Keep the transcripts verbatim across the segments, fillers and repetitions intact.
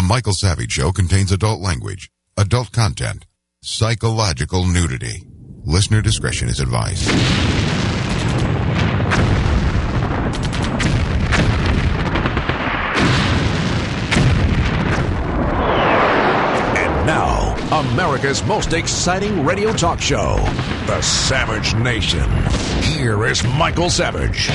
Michael Savage Show contains adult language, adult content, psychological nudity. Listener discretion is advised. And now, America's most exciting radio talk show, The Savage Nation. Here is Michael Savage.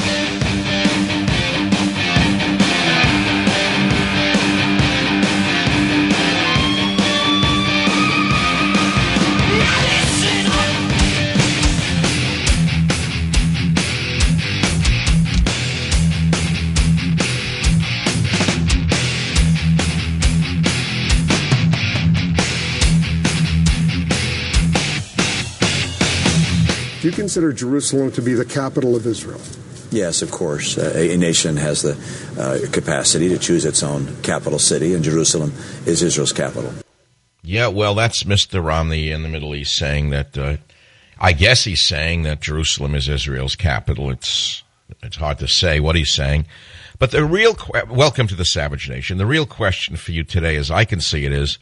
Do you consider Jerusalem to be the capital of Israel? Yes, of course. Uh, a nation has the uh, capacity to choose its own capital city, and Jerusalem is Israel's capital. Yeah, well, that's Mister Romney in the Middle East saying that, uh, I guess he's saying that Jerusalem is Israel's capital. It's it's hard to say what he's saying. But the real, que- welcome to the Savage Nation. The real question for you today, as I can see it, is,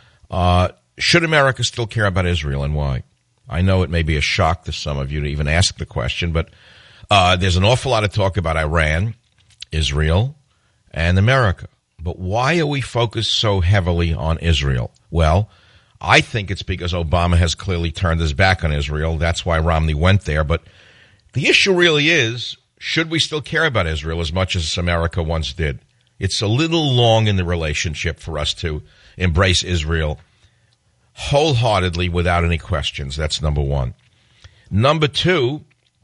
uh, should America still care about Israel, and why? I know it may be a shock to some of you to even ask the question, but uh, there's an awful lot of talk about Iran, Israel, and America. But why are we focused so heavily on Israel? Well, I think it's because Obama has clearly turned his back on Israel. That's why Romney went there. But the issue really is, should we still care about Israel as much as America once did? It's a little long in the relationship for us to embrace Israel wholeheartedly without any questions. That's number one. Number two,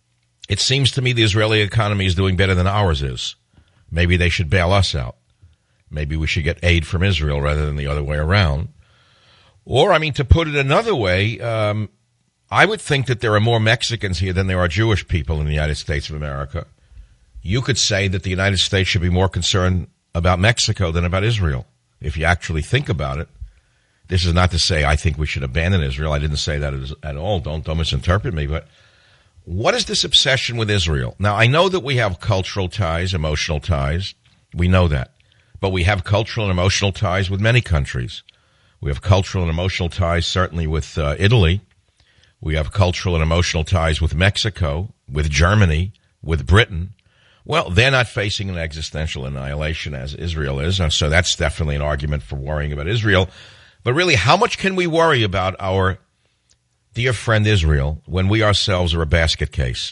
it seems to me the Israeli economy is doing better than ours is. Maybe they should bail us out. Maybe we should get aid from Israel rather than the other way around. Or, I mean, to put it another way, um, I would think that there are more Mexicans here than there are Jewish people in the United States of America. You could say that the United States should be more concerned about Mexico than about Israel, if you actually think about it. This is not to say I think we should abandon Israel. I didn't say that at all. Don't, don't misinterpret me. But what is this obsession with Israel? Now, I know that we have cultural ties, emotional ties. We know that. But we have cultural and emotional ties with many countries. We have cultural and emotional ties certainly with uh, Italy. We have cultural and emotional ties with Mexico, with Germany, with Britain. Well, they're not facing an existential annihilation as Israel is. So that's definitely an argument for worrying about Israel. But really, how much can we worry about our dear friend Israel when we ourselves are a basket case?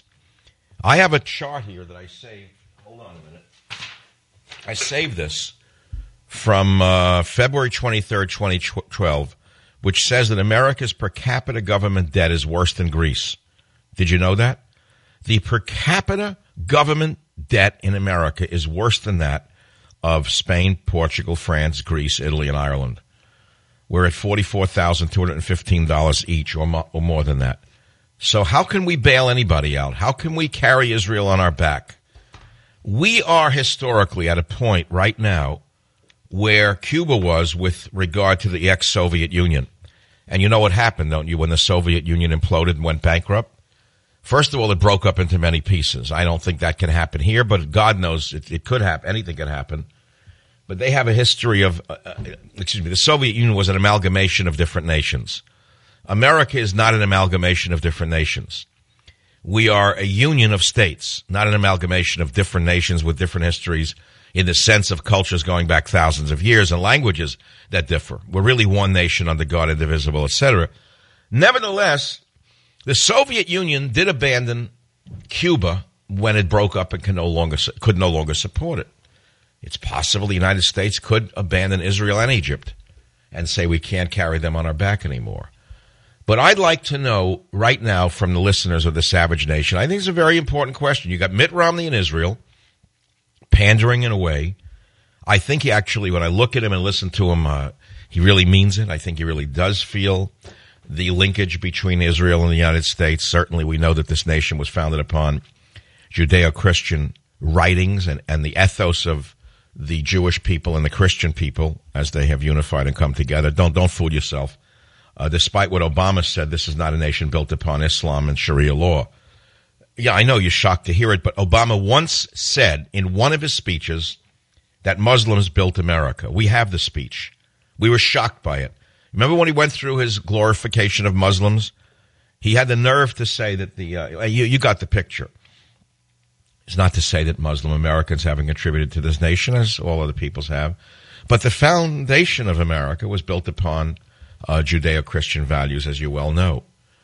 I have a chart here that I saved. Hold on a minute. I saved this from uh, February twenty-third, twenty twelve, which says that America's per capita government debt is worse than Greece. Did you know that? The per capita government debt in America is worse than that of Spain, Portugal, France, Greece, Italy, and Ireland. We're at forty-four thousand two hundred fifteen dollars each, or, mo- or more than that. So how can we bail anybody out? How can we carry Israel on our back? We are historically at a point right now where Cuba was with regard to the ex-Soviet Union. And you know what happened, don't you, when the Soviet Union imploded and went bankrupt? First of all, it broke up into many pieces. I don't think that can happen here, but God knows it, it could happen. Anything could happen. But they have a history of, uh, excuse me, the Soviet Union was an amalgamation of different nations. America is not an amalgamation of different nations. We are a union of states, not an amalgamation of different nations with different histories in the sense of cultures going back thousands of years and languages that differ. We're really one nation under God, indivisible, et cetera. Nevertheless, the Soviet Union did abandon Cuba when it broke up and can no longer, could no longer support it. It's possible the United States could abandon Israel and Egypt and say we can't carry them on our back anymore. But I'd like to know right now from the listeners of the Savage Nation, I think it's a very important question. You got Mitt Romney in Israel, pandering in a way. I think he actually, when I look at him and listen to him, uh, he really means it. I think he really does feel the linkage between Israel and the United States. Certainly we know that this nation was founded upon Judeo-Christian writings and, and the ethos of the Jewish people and the Christian people as they have unified and come together. Don't don't fool yourself. Uh, despite what Obama said, this is not a nation built upon Islam and Sharia law. Yeah, I know you're shocked to hear it, but Obama once said in one of his speeches that Muslims built America. We have the speech. We were shocked by it. Remember when he went through his glorification of Muslims? He had the nerve to say that the, uh, you, you got the picture. It's not to say that Muslim Americans haven't contributed to this nation, as all other peoples have, but the foundation of America was built upon uh, Judeo-Christian values, as you well know.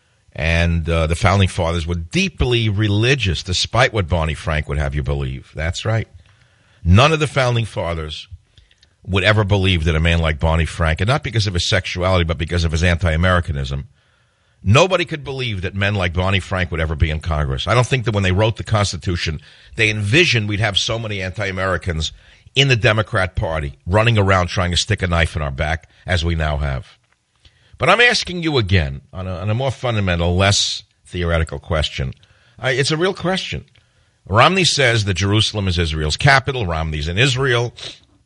And uh, the Founding Fathers were deeply religious, despite what Barney Frank would have you believe. That's right. None of the Founding Fathers would ever believe that a man like Barney Frank, and not because of his sexuality, but because of his anti-Americanism, nobody could believe that men like Barney Frank would ever be in Congress. I don't think that when they wrote the Constitution, they envisioned we'd have so many anti-Americans in the Democrat Party running around trying to stick a knife in our back as we now have. But I'm asking you again on a, on a more fundamental, less theoretical question. I, it's a real question. Romney says that Jerusalem is Israel's capital. Romney's in Israel.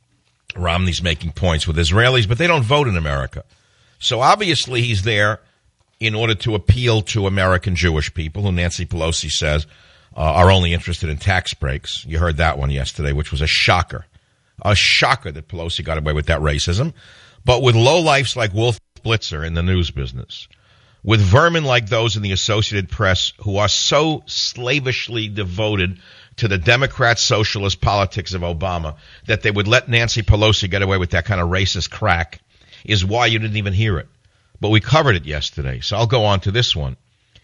Romney's making points with Israelis, but they don't vote in America. So obviously he's there in order to appeal to American Jewish people, who Nancy Pelosi says uh, are only interested in tax breaks. You heard that one yesterday, which was a shocker. A shocker that Pelosi got away with that racism. But with lowlifes like Wolf Blitzer in the news business, with vermin like those in the Associated Press who are so slavishly devoted to the Democrat socialist politics of Obama that they would let Nancy Pelosi get away with that kind of racist crack, is why you didn't even hear it. But we covered it yesterday, so I'll go on to this one.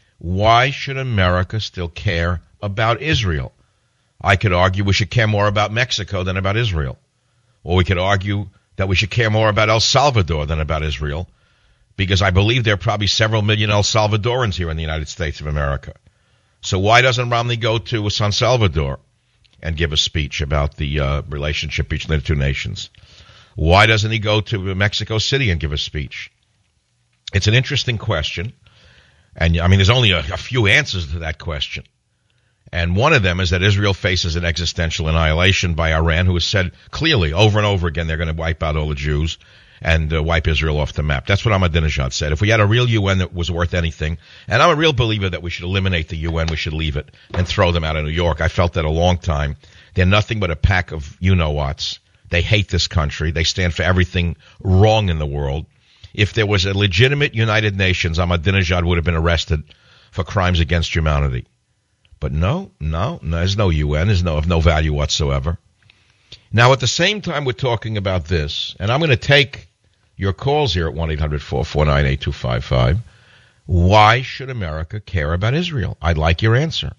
Why should America still care about Israel? I could argue we should care more about Mexico than about Israel. Or we could argue that we should care more about El Salvador than about Israel, because I believe there are probably several million El Salvadorans here in the United States of America. So why doesn't Romney go to San Salvador and give a speech about the uh, relationship between the two nations? Why doesn't he go to Mexico City and give a speech? It's an interesting question. And, I mean, there's only a, a few answers to that question. And one of them is that Israel faces an existential annihilation by Iran, who has said clearly over and over again they're going to wipe out all the Jews and uh, wipe Israel off the map. That's what Ahmadinejad said. If we had a real U N that was worth anything, and I'm a real believer that we should eliminate the U N, we should leave it and throw them out of New York. I felt that a long time. They're nothing but a pack of you-know-whats. They hate this country. They stand for everything wrong in the world. If there was a legitimate United Nations, Ahmadinejad would have been arrested for crimes against humanity. But no, no, no, there's no U N. There's no, of no value whatsoever. Now, at the same time we're talking about this, and I'm going to take your calls here at one eight hundred four four nine eight two five five. Why should America care about Israel? I'd like your answer.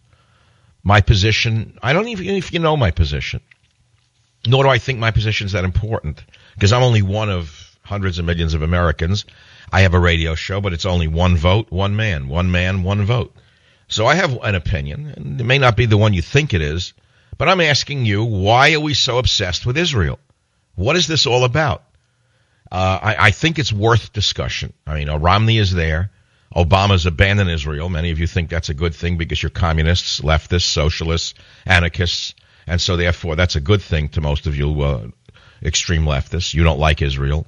My position, I don't even if you know my position, nor do I think my position is that important, because I'm only one of hundreds of millions of Americans. I have a radio show, but it's only one vote, one man, one man, one vote. So I have an opinion, and it may not be the one you think it is, but I'm asking you, why are we so obsessed with Israel? What is this all about? Uh, I, I think it's worth discussion. I mean, Romney is there. Obama's abandoned Israel. Many of you think that's a good thing because you're communists, leftists, socialists, anarchists, and so therefore that's a good thing to most of you uh, extreme leftists. You don't like Israel.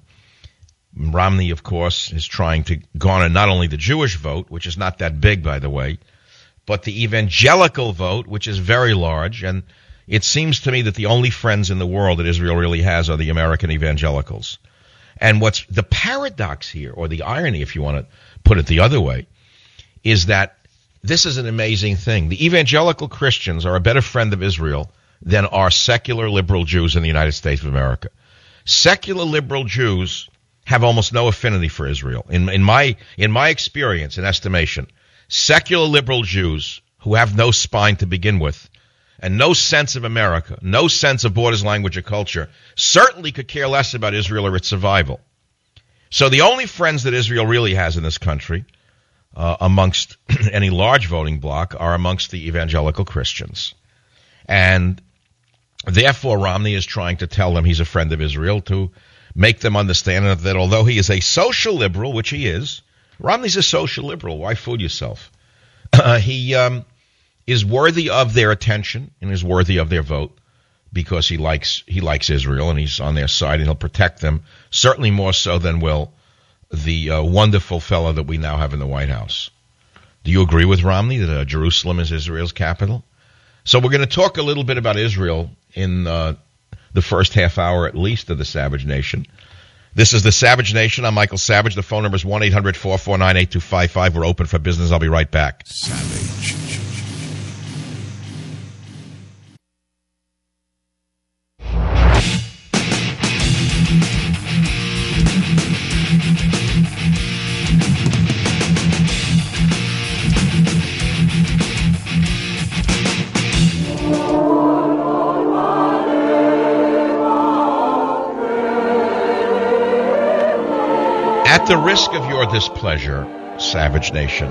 Romney, of course, is trying to garner not only the Jewish vote, which is not that big, by the way, but the evangelical vote, which is very large. And it seems to me that the only friends in the world that Israel really has are the American evangelicals. And what's the paradox here, or the irony, if you want to put it the other way, is that this is an amazing thing. The evangelical Christians are a better friend of Israel than are secular liberal Jews in the United States of America. Secular liberal Jews have almost no affinity for Israel. In, in my in my experience and estimation, secular liberal Jews who have no spine to begin with and no sense of America, no sense of borders, language, or culture, certainly could care less about Israel or its survival. So the only friends that Israel really has in this country, uh, amongst any large voting bloc, are amongst the evangelical Christians. And therefore, Romney is trying to tell them he's a friend of Israel, to make them understand that although he is a social liberal, which he is, Romney's a social liberal. Why fool yourself? Uh, he um, is worthy of their attention and is worthy of their vote because he likes he likes Israel and he's on their side and he'll protect them, certainly more so than will the uh, wonderful fellow that we now have in the White House. Do you agree with Romney that uh, Jerusalem is Israel's capital? So we're going to talk a little bit about Israel in uh, the first half hour at least of the Savage Nation. This is the Savage Nation. I'm Michael Savage. The phone number is one eight hundred four four nine eight two five five. We're open for business. I'll be right back. Savage. At the risk of your displeasure, Savage Nation,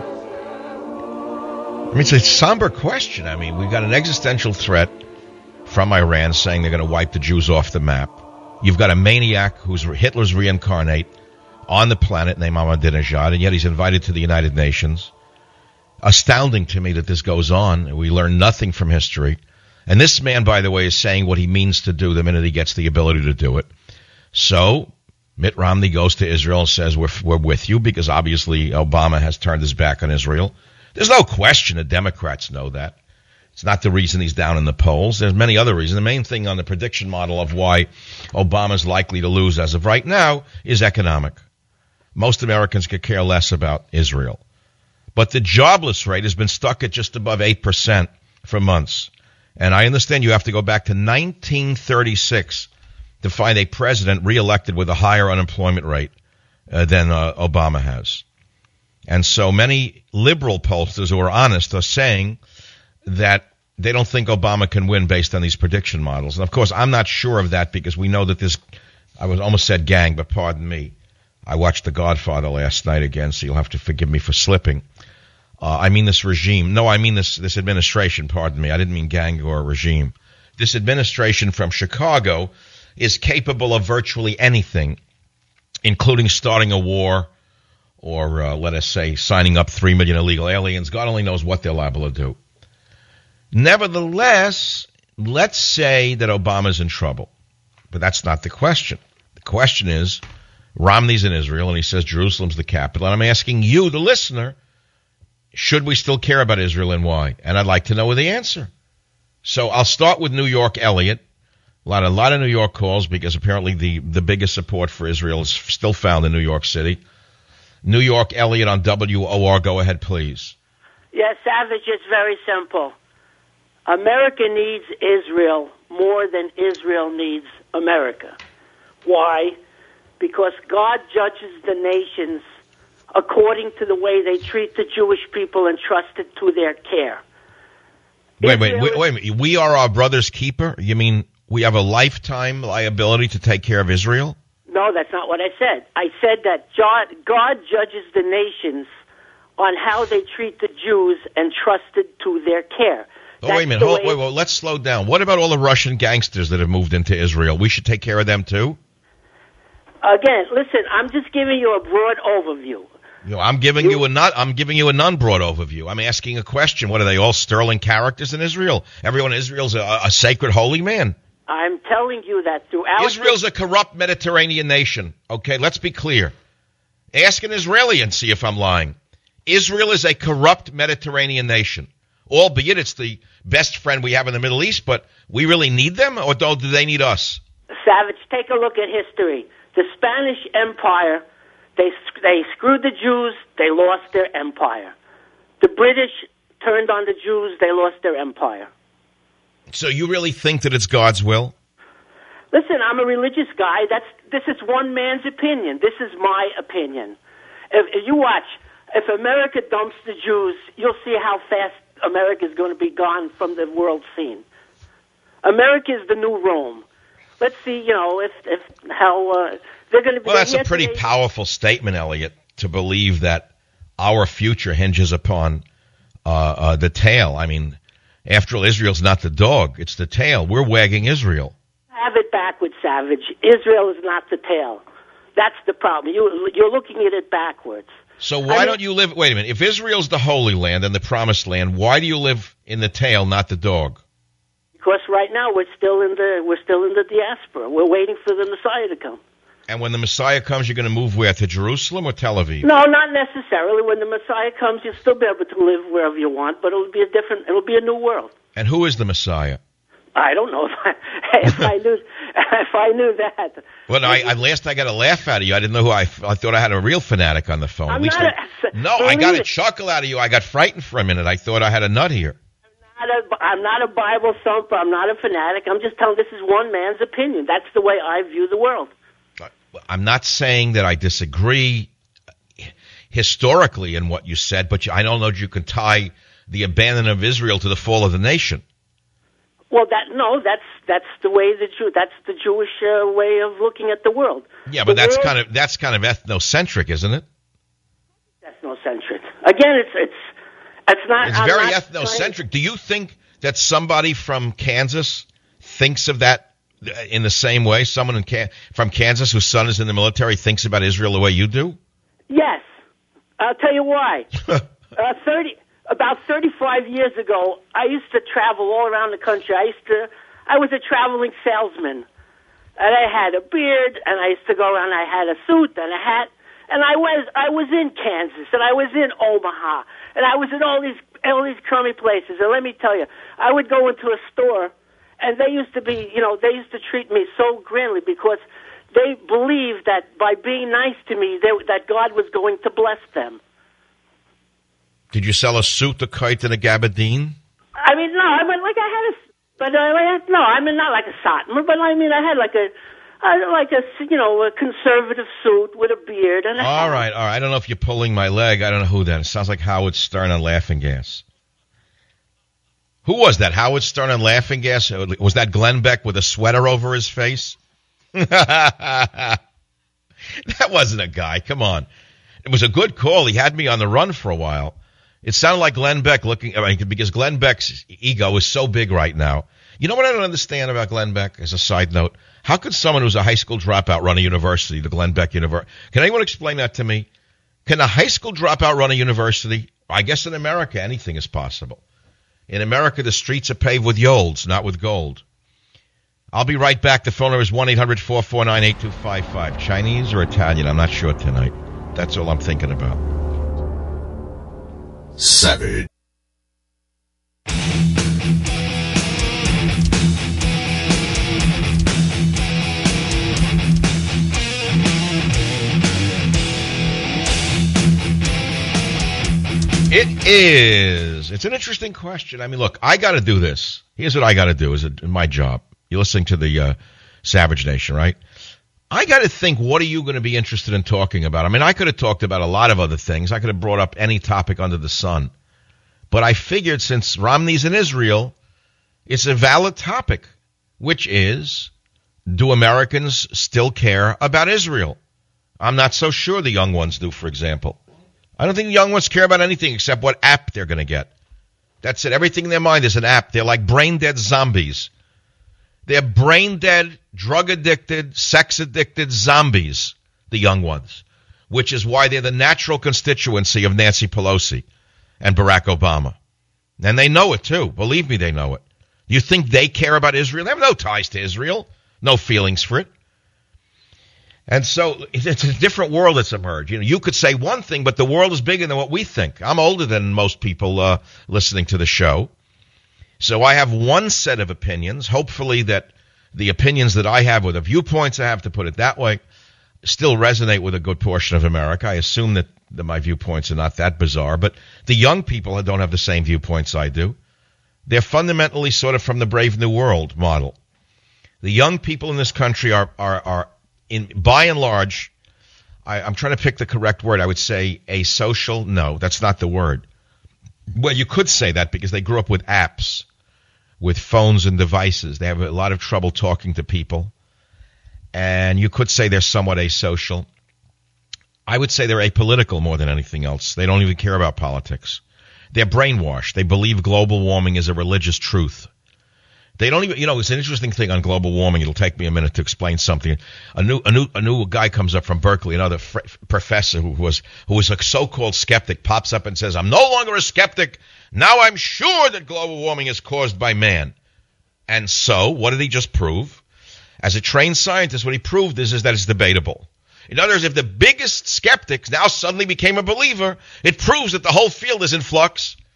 I mean, it's a somber question. I mean, we've got an existential threat from Iran saying they're going to wipe the Jews off the map. You've got a maniac who's Hitler's reincarnate on the planet named Ahmadinejad, and yet he's invited to the United Nations. Astounding to me that this goes on. We learn nothing from history. And this man, by the way, is saying what he means to do the minute he gets the ability to do it. So Mitt Romney goes to Israel and says, we're, we're with you, because obviously Obama has turned his back on Israel. There's no question the Democrats know that. It's not the reason he's down in the polls. There's many other reasons. The main thing on the prediction model of why Obama's likely to lose as of right now is economic. Most Americans could care less about Israel. But the jobless rate has been stuck at just above eight percent for months. And I understand you have to go back to nineteen thirty-six to find a president reelected with a higher unemployment rate uh, than uh, Obama has. And so many liberal pollsters who are honest are saying that they don't think Obama can win based on these prediction models. And, of course, I'm not sure of that, because we know that this, I was almost said gang, but pardon me. I watched The Godfather last night again, so you'll have to forgive me for slipping. Uh, I mean this regime. No, I mean this, this administration, pardon me. I didn't mean gang or regime. This administration from Chicago is capable of virtually anything, including starting a war or, uh, let us say, signing up three million illegal aliens. God only knows what they're liable to do. Nevertheless, let's say that Obama's in trouble. But that's not the question. The question is, Romney's in Israel, and he says Jerusalem's the capital. And I'm asking you, the listener, should we still care about Israel, and why? And I'd like to know the answer. So I'll start with New York Elliott. A lot, a lot of New York calls, because apparently the, the biggest support for Israel is still found in New York City. New York Elliott on W O R. Go ahead, please. Yes, Savage, it's very simple. America needs Israel more than Israel needs America. Why? Because God judges the nations according to the way they treat the Jewish people entrusted to their care. Wait, wait, wait, wait a minute. We are our brother's keeper? You mean we have a lifetime liability to take care of Israel? No, that's not what I said. I said that God judges the nations on how they treat the Jews entrusted to their care. Oh, wait a minute. Hold, wait, wait, let's slow down. What about all the Russian gangsters that have moved into Israel? We should take care of them too? Again, listen, I'm just giving you a broad overview. You know, I'm giving you, you a not. I'm giving you a non-broad overview. I'm asking a question. What are they all sterling characters in Israel? Everyone in Israel's a, a sacred holy man. I'm telling you that throughout Israel's a corrupt Mediterranean nation. Okay, let's be clear. Ask an Israeli and see if I'm lying. Israel is a corrupt Mediterranean nation, albeit it's the best friend we have in the Middle East. But we really need them, or do they need us? Savage, take a look at history. The Spanish Empire. They they screwed the Jews, they lost their empire. The British turned on the Jews, they lost their empire. So you really think that it's God's will? Listen, I'm a religious guy. That's this is one man's opinion. This is my opinion. If, if you watch, if America dumps the Jews, you'll see how fast America is going to be gone from the world scene. America is the new Rome. Let's see, you know, if if how uh, they're going to be. Well, that's a pretty today. powerful statement, Elliot, to believe that our future hinges upon uh, uh, the tail. I mean, after all, Israel's not the dog; it's the tail. We're wagging Israel. Have it backwards, Savage. Israel is not the tail. That's the problem. You you're looking at it backwards. So why I mean, don't you live? Wait a minute. If Israel's the Holy Land and the Promised Land, why do you live in the tail, not the dog? Because right now we're still in the we're still in the diaspora. We're waiting for the Messiah to come. And when the Messiah comes, you're going to move where? To Jerusalem or Tel Aviv? No, not necessarily. When the Messiah comes, you'll still be able to live wherever you want, but it'll be a different. It'll be a new world. And who is the Messiah? I don't know if I, if I knew if I knew that. Well, no, I, I last I got a laugh out of you. I didn't know who I. I thought I had a real fanatic on the phone. I'm At least not I, a, no, I got a it. chuckle out of you. I got frightened for a minute. I thought I had a nut here. I'm not a, I'm not a Bible thumper. I'm not a fanatic. I'm just telling this is one man's opinion. That's the way I view the world. I'm not saying that I disagree historically in what you said, but you, I don't know that you can tie the abandonment of Israel to the fall of the nation. Well, that no, that's that's the way the Jew, that's the Jewish uh, way of looking at the world. Yeah, but the that's world, kind of that's kind of ethnocentric, isn't it? Ethnocentric. Again, it's it's it's not. It's I'm very not ethnocentric. trying, Do you think that somebody from Kansas thinks of that in the same way? Someone in Can- from Kansas whose son is in the military thinks about Israel the way you do? Yes, I'll tell you why. uh, Thirty. About thirty-five years ago, I used to travel all around the country. I used to, I was a traveling salesman, and I had a beard, and I used to go around. I had a suit and a hat, and I was, I was in Kansas, and I was in Omaha, and I was in all these, all these crummy places. And let me tell you, I would go into a store, and they used to be, you know, they used to treat me so grandly because they believed that by being nice to me, they, that God was going to bless them. Did you sell a suit, a kite, and a gabardine? I mean, no, I mean, like I had a, but uh, I had, no, I mean, not like a Satmar, but I mean, I had like a, uh, like a, you know, a conservative suit with a beard and a All hat. right, all right. I don't know if you're pulling my leg. I don't know who that is. It sounds like Howard Stern on Laughing Gas. Who was that? Howard Stern on Laughing Gas? Was that Glenn Beck with a sweater over his face? That wasn't a guy. Come on. It was a good call. He had me on the run for a while. It sounded like Glenn Beck looking, I mean, because Glenn Beck's ego is so big right now. You know what I don't understand about Glenn Beck, as a side note? How could someone who's a high school dropout run a university, the Glenn Beck University? Can anyone explain that to me? Can a high school dropout run a university? I guess in America, anything is possible. In America, the streets are paved with yolds, not with gold. I'll be right back. The phone number is one eight hundred four four nine eight two five five. Chinese or Italian? I'm not sure tonight. That's all I'm thinking about. Savage. It is. It's an interesting question. I mean, look, I got to do this. Here's what I got to do. Is it my job? You're listening to the uh, Savage Nation, right? I got to think, what are you going to be interested in talking about? I mean, I could have talked about a lot of other things. I could have brought up any topic under the sun. But I figured since Romney's in Israel, it's a valid topic, which is, do Americans still care about Israel? I'm not so sure the young ones do, for example. I don't think the young ones care about anything except what app they're going to get. That's it. Everything in their mind is an app. They're like brain-dead zombies. They're brain-dead, drug-addicted, sex-addicted zombies, the young ones, which is why they're the natural constituency of Nancy Pelosi and Barack Obama. And they know it, too. Believe me, they know it. You think they care about Israel? They have no ties to Israel, no feelings for it. And so it's a different world that's emerged. You know, you could say one thing, but the world is bigger than what we think. I'm older than most people uh, listening to the show. So I have one set of opinions. Hopefully that the opinions that I have, or the viewpoints I have, to put it that way, still resonate with a good portion of America. I assume that, that my viewpoints are not that bizarre, but the young people don't have the same viewpoints I do. They're fundamentally sort of from the Brave New World model. The young people in this country are, are, are in, by and large, I, I'm trying to pick the correct word. I would say asocial. No, that's not the word. Well, you could say that because they grew up with apps, with phones and devices. They have a lot of trouble talking to people. And you could say they're somewhat asocial. I would say they're apolitical more than anything else. They don't even care about politics. They're brainwashed. They believe global warming is a religious truth. They don't even, you know, it's an interesting thing on global warming. It'll take me a minute to explain something. A new, a new, a new guy comes up from Berkeley, another fr- professor who was, who was a so-called skeptic, pops up and says, I'm no longer a skeptic. Now I'm sure that global warming is caused by man. And so, what did he just prove? As a trained scientist, what he proved is, is that it's debatable. In other words, if the biggest skeptic now suddenly became a believer, it proves that the whole field is in flux.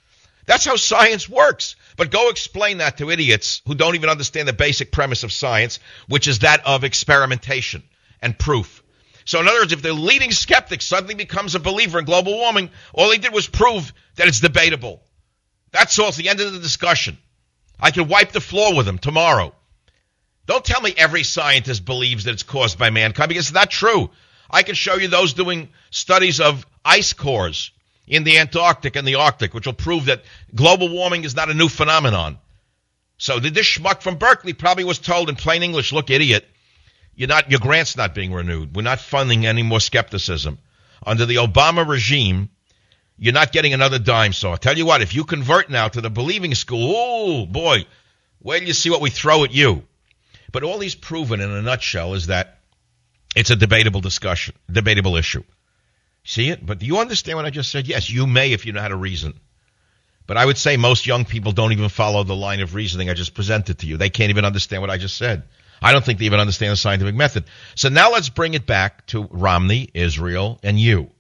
That's how science works. But go explain that to idiots who don't even understand the basic premise of science, which is that of experimentation and proof. So in other words, if the leading skeptic suddenly becomes a believer in global warming, all he did was prove that it's debatable. That's all. It's the end of the discussion. I can wipe the floor with him tomorrow. Don't tell me every scientist believes that it's caused by mankind, because it's not true. I can show you those doing studies of ice cores in the Antarctic and the Arctic, which will prove that global warming is not a new phenomenon. So this schmuck from Berkeley probably was told in plain English, look, idiot, you're not, your grant's not being renewed. We're not funding any more skepticism. Under the Obama regime, you're not getting another dime. So I'll tell you what, if you convert now to the believing school, oh, boy, wait till you see what we throw at you. But all he's proven in a nutshell is that it's a debatable discussion, debatable issue. See it? But do you understand what I just said? Yes, you may if you know how to reason. But I would say most young people don't even follow the line of reasoning I just presented to you. They can't even understand what I just said. I don't think they even understand the scientific method. So now let's bring it back to Romney, Israel, and you.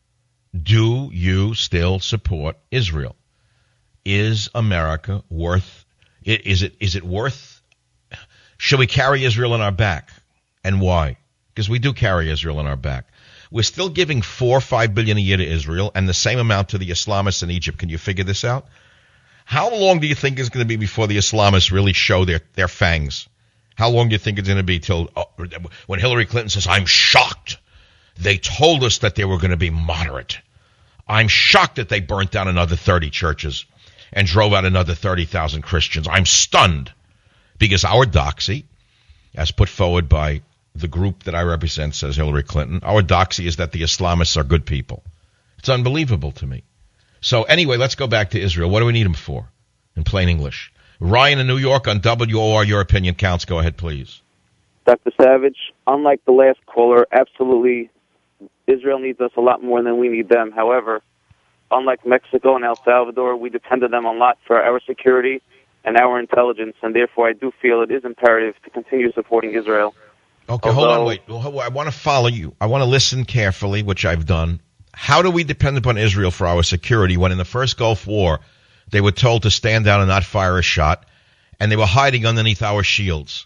Do you still support Israel? Is America worth, is it, is it worth, should we carry Israel on our back? And why? Because we do carry Israel on our back. We're still giving four or five billion a year to Israel and the same amount to the Islamists in Egypt. Can you figure this out? How long do you think it's going to be before the Islamists really show their, their fangs? How long do you think it's going to be till oh, when Hillary Clinton says, I'm shocked. They told us that they were going to be moderate. I'm shocked that they burnt down another thirty churches and drove out another thirty thousand Christians. I'm stunned because our doxy, as put forward by the group that I represent, says Hillary Clinton, our doxy is that the Islamists are good people. It's unbelievable to me. So anyway, let's go back to Israel. What do we need them for? In plain English. Ryan in New York on W O R, your opinion counts. Go ahead, please. Doctor Savage, unlike the last caller, absolutely, Israel needs us a lot more than we need them. However, unlike Mexico and El Salvador, we depend on them a lot for our security and our intelligence, and therefore I do feel it is imperative to continue supporting Israel. Okay, Although, hold on, wait. I want to follow you. I want to listen carefully, which I've done. How do we depend upon Israel for our security when in the first Gulf War they were told to stand down and not fire a shot, and they were hiding underneath our shields?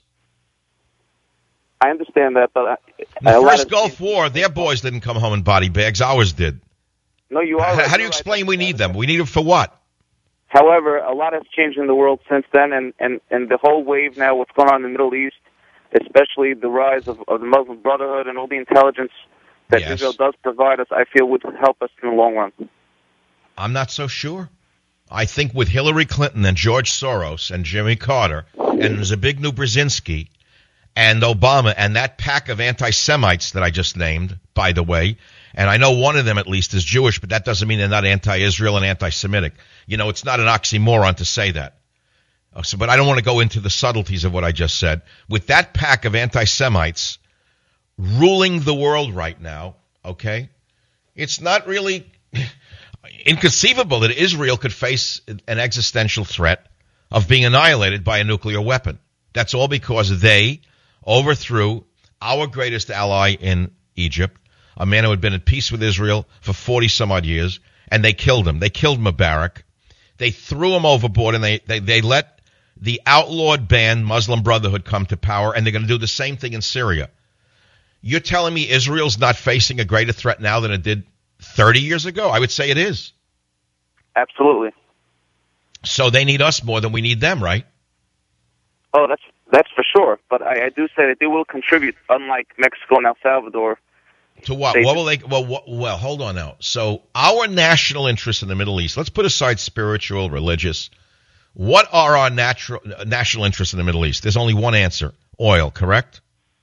I understand that, but... In the first Gulf War, their boys didn't come home in body bags. Ours did. No, you are. How, right. how do you explain right. we need them? We need them for what? However, a lot has changed in the world since then, and, and, and the whole wave now, what's going on in the Middle East, especially the rise of, of the Muslim Brotherhood and all the intelligence that yes. Israel does provide us, I feel would help us in the long run. I'm not so sure. I think with Hillary Clinton and George Soros and Jimmy Carter and Zbigniew Brzezinski and Obama and that pack of anti-Semites that I just named, by the way, and I know one of them at least is Jewish, but that doesn't mean they're not anti-Israel and anti-Semitic. You know, it's not an oxymoron to say that. So, but I don't want to go into the subtleties of what I just said. With that pack of anti-Semites ruling the world right now, okay, it's not really inconceivable that Israel could face an existential threat of being annihilated by a nuclear weapon. That's all because they overthrew our greatest ally in Egypt, a man who had been at peace with Israel for forty some odd years, and they killed him. They killed Mubarak. They threw him overboard, and they, they, they let the outlawed band Muslim Brotherhood come to power, and they're going to do the same thing in Syria. You're telling me Israel's not facing a greater threat now than it did thirty years ago? I would say it is. Absolutely. So they need us more than we need them, right? Oh, that's that's for sure. But I, I do say that they will contribute, unlike Mexico and El Salvador. To what? What will they? Well, what, well, hold on now. So our national interests in the Middle East. Let's put aside spiritual, religious. What are our natural national interests in the Middle East? There's only one answer: oil. Correct?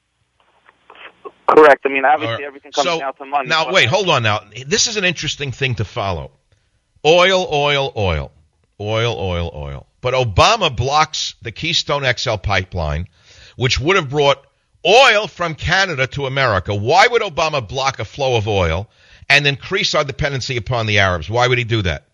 Correct. I mean, obviously, uh, everything comes so, down to money. Now, wait, hold on. Now, this is an interesting thing to follow. Oil, oil, oil, oil, oil, oil. But Obama blocks the Keystone X L pipeline, which would have brought oil from Canada to America. Why would Obama block a flow of oil and increase our dependency upon the Arabs? Why would he do that?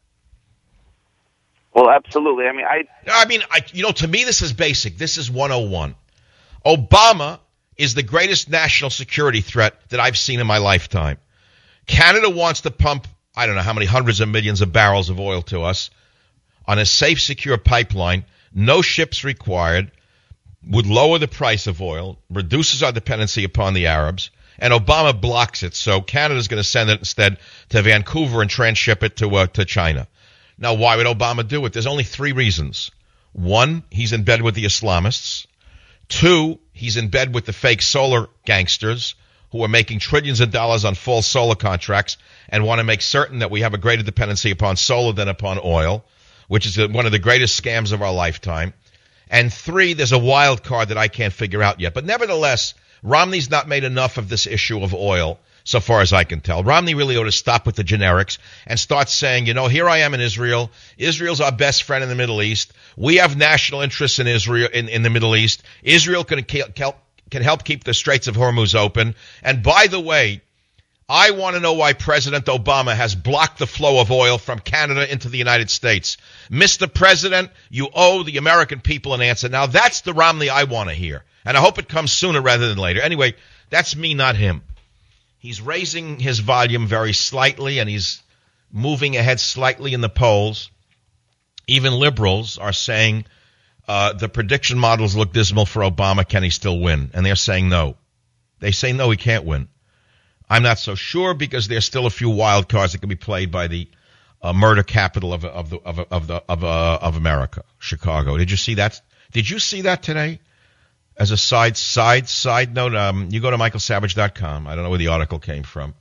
Well, absolutely. I mean, I... I mean, I, you know, to me, this is basic. This is one oh one. Obama is the greatest national security threat that I've seen in my lifetime. Canada wants to pump, I don't know how many hundreds of millions of barrels of oil to us. on a safe, secure pipeline, no ships required, would lower the price of oil, reduces our dependency upon the Arabs, and Obama blocks it. So Canada's going to send it instead to Vancouver and transship it to uh, to China. Now, why would Obama do it? There's only three reasons. One, he's in bed with the Islamists. Two, he's in bed with the fake solar gangsters who are making trillions of dollars on false solar contracts and want to make certain that we have a greater dependency upon solar than upon oil, which is one of the greatest scams of our lifetime. And three, there's a wild card that I can't figure out yet. But nevertheless, Romney's not made enough of this issue of oil, so far as I can tell. Romney really ought to stop with the generics and start saying, you know, here I am in Israel. Israel's our best friend in the Middle East. We have national interests in Israel, in, in the Middle East. Israel can, can help keep the Straits of Hormuz open. And by the way, I want to know why President Obama has blocked the flow of oil from Canada into the United States. Mister President, you owe the American people an answer. Now, that's the Romney I want to hear. And I hope it comes sooner rather than later. Anyway, that's me, not him. He's raising his volume very slightly, and he's moving ahead slightly in the polls. Even liberals are saying uh, the prediction models look dismal for Obama. Can he still win? And they're saying no. They say no, he can't win. I'm not so sure because there's still a few wild cards that can be played by the uh, murder capital of of the of of the of uh, of America, Chicago. Did you see that? Did you see that today? As a side side side note, um, you go to michael savage dot com. I don't know where the article came from.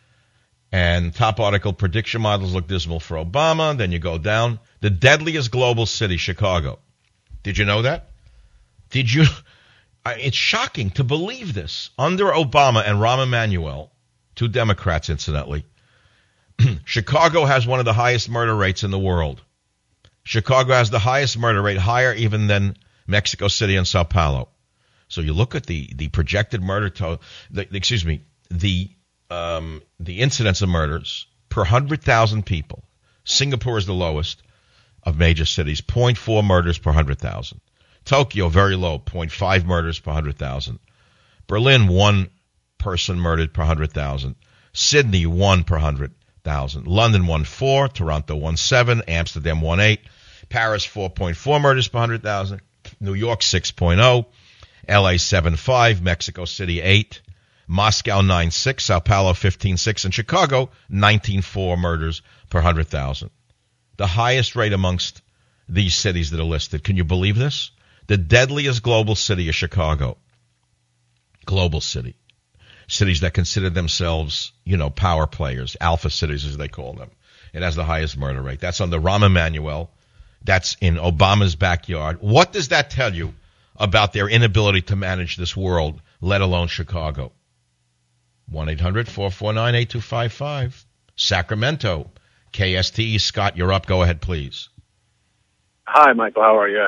And top article: prediction models look dismal for Obama. Then you go down, the deadliest global city, Chicago. Did you know that? Did you? It's shocking to believe this. Under Obama and Rahm Emanuel, two Democrats, incidentally, Chicago has one of the highest murder rates in the world. Chicago has the highest murder rate, higher even than Mexico City and Sao Paulo. So you look at the, the projected murder total, the, excuse me, the um, the incidence of murders per one hundred thousand people. Singapore is the lowest of major cities, zero point four murders per one hundred thousand. Tokyo, very low, zero point five murders per one hundred thousand. Berlin, one person murdered per one hundred thousand. Sydney, one per one hundred thousand. London, one point four. Toronto, one point seven. Amsterdam, one point eight. Paris, four point four murders per one hundred thousand. New York, six point oh. L A, seven point five. Mexico City, eight. Moscow, nine point six. Sao Paulo, fifteen point six. And Chicago, nineteen point four murders per one hundred thousand. The highest rate amongst these cities that are listed. Can you believe this? The deadliest global city is Chicago. Global city. Cities that consider themselves, you know, power players, alpha cities as they call them. It has the highest murder rate. That's under Rahm Emanuel. That's in Obama's backyard. What does that tell you about their inability to manage this world, let alone Chicago? one eight hundred four four nine eight two five five. Sacramento. K S T E. Scott, you're up. Go ahead, please. Hi, Michael. How are you?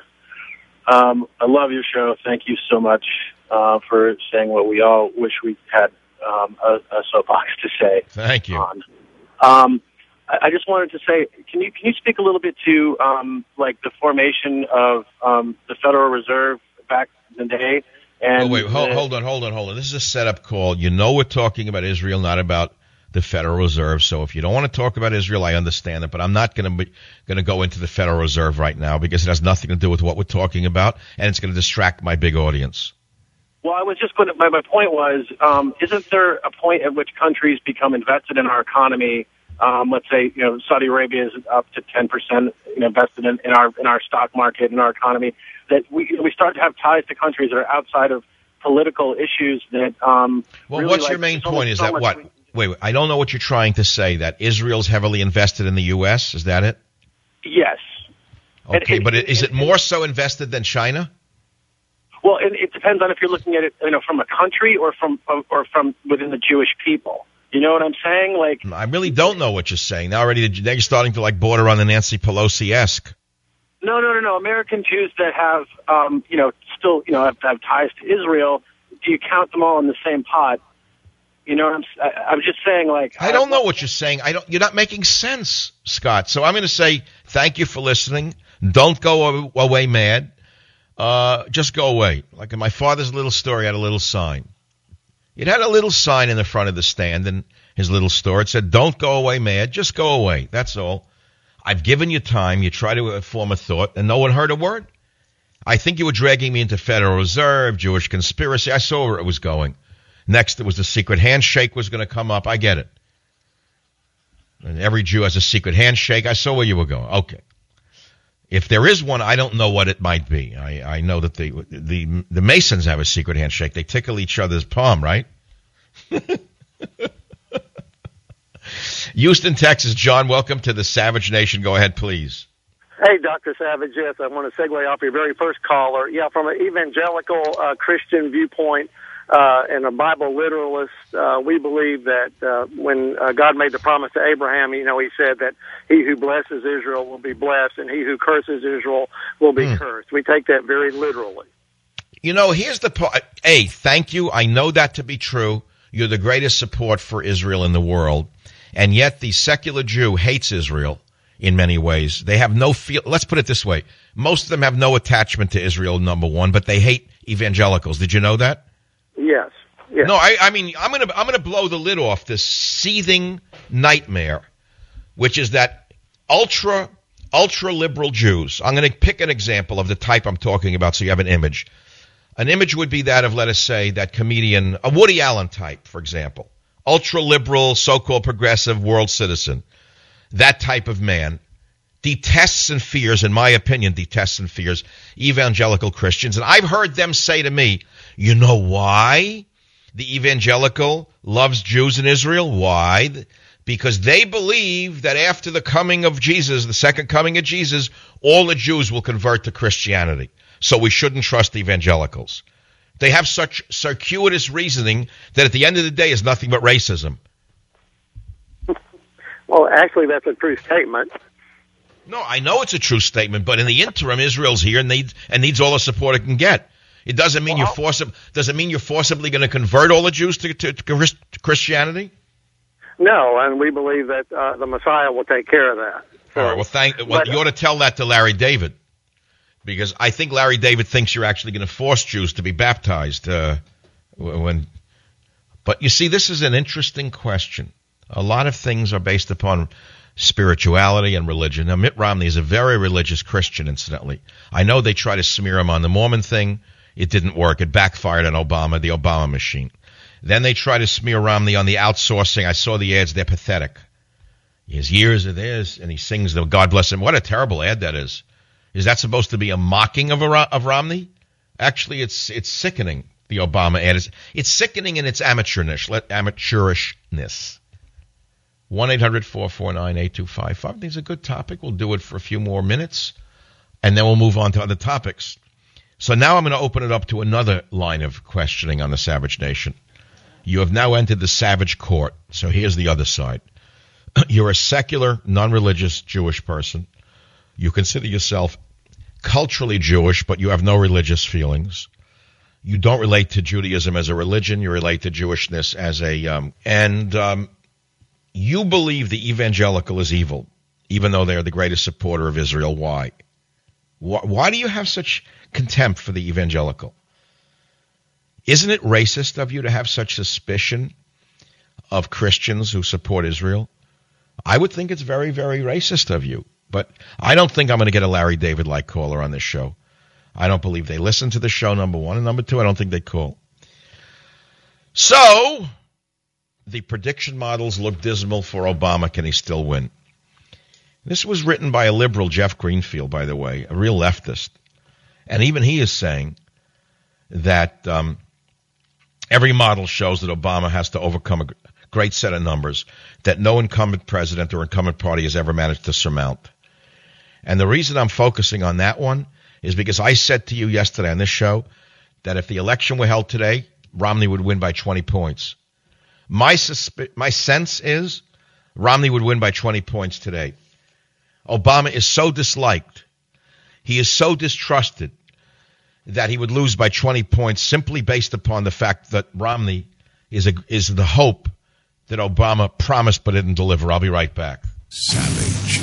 Um, I love your show. Thank you so much uh, for saying what we all wish we had um, a, a soapbox to say. Thank you. On. Um, I, I just wanted to say, can you can you speak a little bit to um, like the formation of um, the Federal Reserve back in the day? And oh, wait, hold, the, hold on, hold on, hold on. This is a setup call. You know we're talking about Israel, not about the Federal Reserve. So if you don't want to talk about Israel, I understand it, but I'm not going to going to go into the Federal Reserve right now because it has nothing to do with what we're talking about, and it's going to distract my big audience. Well, I was just going to, my, my point was, um, isn't there a point at which countries become invested in our economy? Um, let's say, you know, Saudi Arabia is up to ten percent you know, invested in, in our in our stock market, in our economy, that we we start to have ties to countries that are outside of political issues that um Well, really, what's like, your main so point? much, Is so that what? we, Wait, wait, I don't know what you're trying to say, that Israel's heavily invested in the U S? Is that it? Yes. Okay, and, but and, is it and, more so invested than China? Well, it, it depends on if you're looking at it, you know, from a country or from or from within the Jewish people. You know what I'm saying? Like, I really don't know what you're saying. Now already, now you're starting to like border on the Nancy Pelosi-esque. No, no, no, no. American Jews that have, um, you know, still, you know, have, have ties to Israel. Do you count them all in the same pot? You know what I'm? I, I'm just saying, like, I don't know what you're saying. I don't. You're not making sense, Scott. So I'm going to say thank you for listening. Don't go away mad. Uh, just go away. Like in my father's little store, he had a little sign. It had a little sign in the front of the stand in his little store. It said, "Don't go away mad. Just go away." That's all. I've given you time. You try to form a thought, and no one heard a word. I think you were dragging me into Federal Reserve, Jewish conspiracy. I saw where it was going. Next, it was the secret handshake was going to come up. I get it. And every Jew has a secret handshake. I saw where you were going. Okay. If there is one, I don't know what it might be. I, I know that the, the the Masons have a secret handshake. They tickle each other's palm, right? Houston, Texas. John, welcome to the Savage Nation. Go ahead, please. Hey, Doctor Savage. Yes, I want to segue off your very first caller. Yeah, from an evangelical uh, Christian viewpoint uh, and a Bible literalist, uh, we believe that uh, when uh, God made the promise to Abraham, you know, he said that he who blesses Israel will be blessed and he who curses Israel will be mm. cursed. We take that very literally. You know, here's the part. A, thank you. I know that to be true. You're the greatest support for Israel in the world. And yet the secular Jew hates Israel in many ways. They have no feel. Let's put it this way. Most of them have no attachment to Israel, number one, but they hate evangelicals. Did you know that? Yes. yes. No, I, I mean, I'm going to I'm going to blow the lid off this seething nightmare, which is that ultra, ultra liberal Jews. I'm going to pick an example of the type I'm talking about so you have an image. An image would be that of, let us say, that comedian, a Woody Allen type, for example. Ultra-liberal, so-called progressive world citizen. That type of man detests and fears, in my opinion, detests and fears evangelical Christians. And I've heard them say to me, you know why the evangelical loves Jews in Israel? Why? Because they believe that after the coming of Jesus, the second coming of Jesus, all the Jews will convert to Christianity. So we shouldn't trust evangelicals. They have such circuitous reasoning that at the end of the day is nothing but racism. Well, actually, that's a true statement. No, I know it's a true statement, but in the interim, Israel's here and needs and needs all the support it can get. It doesn't mean well, you're forcib- Does it mean you're forcibly going to convert all the Jews to, to, to Christianity? No, and we believe that uh, the Messiah will take care of that. So, all right. Well, thank. Well, but, you ought to tell that to Larry David. Because I think Larry David thinks you're actually going to force Jews to be baptized. Uh, when, but you see, this is an interesting question. A lot of things are based upon spirituality and religion. Now, Mitt Romney is a very religious Christian, incidentally. I know they try to smear him on the Mormon thing. It didn't work. It backfired on Obama, the Obama machine. Then they try to smear Romney on the outsourcing. I saw the ads. They're pathetic. He has years of this, and he sings the God bless him. What a terrible ad that is. Is that supposed to be a mocking of a, of Romney? Actually, it's it's sickening, the Obama ad. It's, it's sickening in its amateurish, amateurishness. one eight hundred four four nine eight two five five. I think it's a good topic. We'll do it for a few more minutes, and then we'll move on to other topics. So now I'm going to open it up to another line of questioning on the Savage Nation. You have now entered the Savage Court. So here's the other side. You're a secular, non-religious Jewish person. You consider yourself culturally Jewish, but you have no religious feelings. You don't relate to Judaism as a religion. You relate to Jewishness as a... Um, and um, you believe the evangelical is evil, even though they're the greatest supporter of Israel. Why? Why, why do you have such contempt for the evangelical? Isn't it racist of you to have such suspicion of Christians who support Israel? I would think it's very, very racist of you. But I don't think I'm going to get a Larry David-like caller on this show. I don't believe they listen to the show, number one. And number two, I don't think they call. So, the prediction models look dismal for Obama. Can he still win? This was written by a liberal, Jeff Greenfield, by the way, a real leftist. And even he is saying that um, every model shows that Obama has to overcome a great set of numbers that no incumbent president or incumbent party has ever managed to surmount. And the reason I'm focusing on that one is because I said to you yesterday on this show that if the election were held today, Romney would win by twenty points. My susp- my sense is Romney would win by twenty points today. Obama is so disliked, he is so distrusted that he would lose by twenty points simply based upon the fact that Romney is a, is the hope that Obama promised but didn't deliver. I'll be right back. Savage.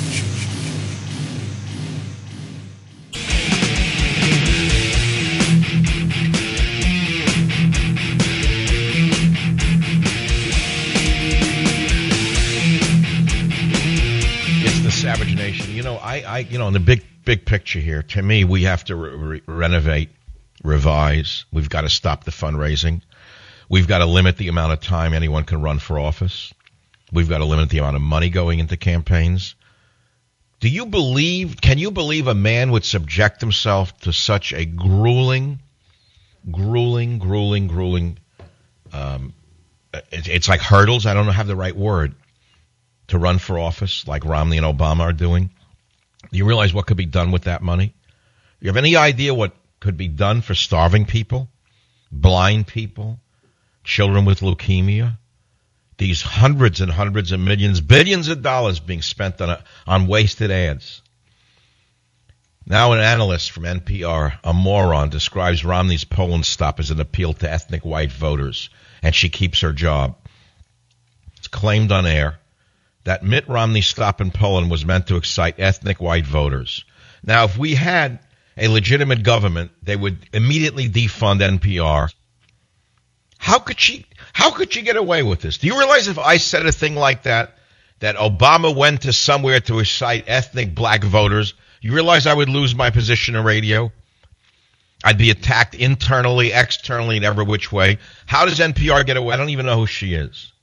Savage Nation. Nation. You know, I, I, you know, in the big, big picture here, to me, we have to re- re- renovate, revise. We've got to stop the fundraising. We've got to limit the amount of time anyone can run for office. We've got to limit the amount of money going into campaigns. Do you believe, can you believe a man would subject himself to such a grueling, grueling, grueling, grueling, um, it, it's like hurdles, I don't know have the right word, to run for office like Romney and Obama are doing? Do you realize what could be done with that money? Do you have any idea what could be done for starving people, blind people, children with leukemia? These hundreds and hundreds of millions, billions of dollars being spent on a, on wasted ads. Now an analyst from N P R, a moron, describes Romney's Poland stop as an appeal to ethnic white voters, and she keeps her job. It's claimed on air that Mitt Romney's stop in Poland was meant to excite ethnic white voters. Now, if we had a legitimate government, they would immediately defund N P R. How could she, how could she get away with this? Do you realize if I said a thing like that, that Obama went to somewhere to excite ethnic black voters, you realize I would lose my position in radio? I'd be attacked internally, externally, in every which way. How does N P R get away? I don't even know who she is.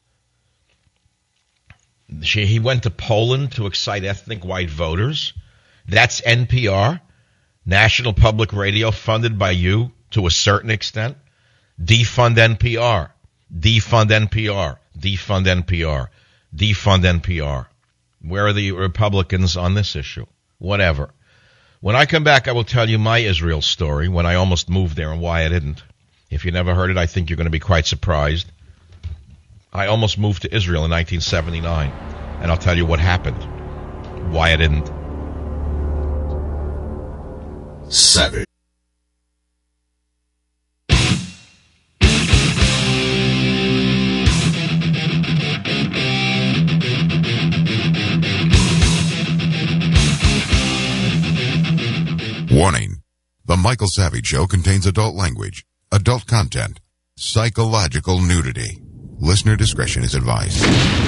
She, he went to Poland to excite ethnic white voters. That's N P R, National Public Radio, funded by you to a certain extent. Defund N P R. Defund N P R. Defund N P R. Defund N P R. Where are the Republicans on this issue? Whatever. When I come back, I will tell you my Israel story, when I almost moved there and why I didn't. If you never heard it, I think you're going to be quite surprised. I almost moved to Israel in nineteen seventy-nine, and I'll tell you what happened, why I didn't. Savage. Warning. The Michael Savage Show contains adult language, adult content, psychological nudity. Listener discretion is advised.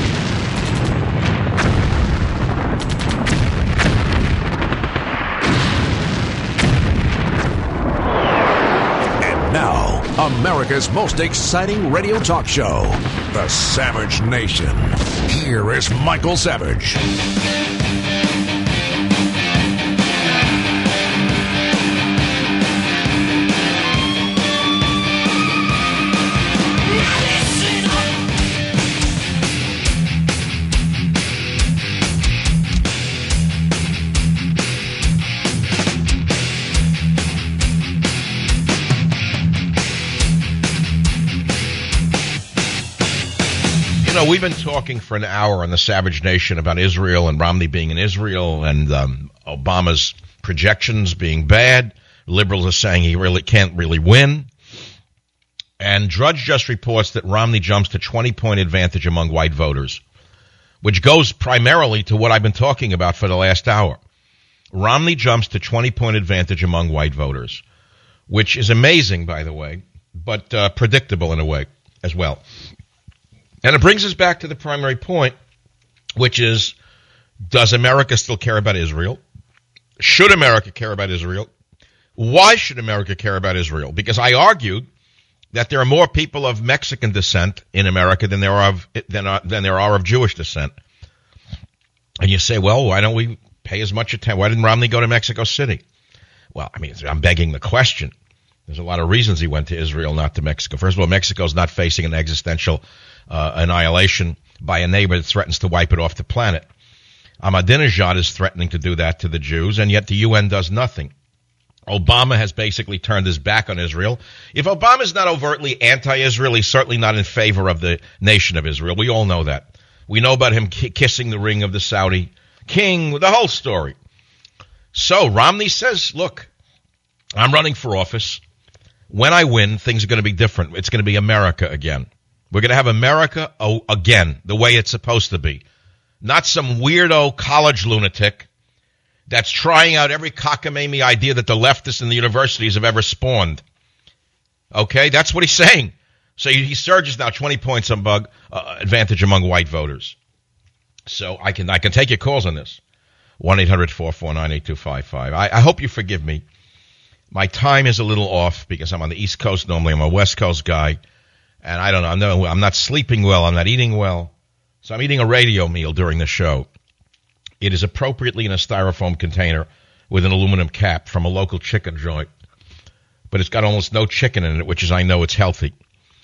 And now, America's most exciting radio talk show, The Savage Nation. Here is Michael Savage. You know, we've been talking for an hour on the Savage Nation about Israel and Romney being in Israel and um, Obama's projections being bad. Liberals are saying he really can't really win. And Drudge just reports that Romney jumps to twenty-point advantage among white voters, which goes primarily to what I've been talking about for the last hour. Romney jumps to twenty-point advantage among white voters, which is amazing, by the way, but uh, predictable in a way as well. And it brings us back to the primary point, which is, does America still care about Israel? Should America care about Israel? Why should America care about Israel? Because I argued that there are more people of Mexican descent in America than there are of, than, are, than there are of Jewish descent. And you say, well, why don't we pay as much attention? Why didn't Romney go to Mexico City? Well, I mean, I'm begging the question. There's a lot of reasons he went to Israel, not to Mexico. First of all, Mexico's not facing an existential uh, annihilation by a neighbor that threatens to wipe it off the planet. Ahmadinejad is threatening to do that to the Jews, and yet the U N does nothing. Obama has basically turned his back on Israel. If Obama's not overtly anti-Israel, he's certainly not in favor of the nation of Israel. We all know that. We know about him ki- kissing the ring of the Saudi king, the whole story. So Romney says, look, I'm running for office. When I win, things are going to be different. It's going to be America again. We're going to have America oh, again, the way it's supposed to be. Not some weirdo college lunatic that's trying out every cockamamie idea that the leftists and the universities have ever spawned. Okay, that's what he's saying. So he, he surges now twenty points on bug uh, advantage among white voters. So I can I can take your calls on this. one eight hundred four four nine eight two five five. I, I hope you forgive me. My time is a little off because I'm on the East Coast normally. I'm a West Coast guy. And I don't know. I'm not, I'm not sleeping well. I'm not eating well. So I'm eating a radio meal during the show. It is appropriately in a styrofoam container with an aluminum cap from a local chicken joint. But it's got almost no chicken in it, which is, I know it's healthy.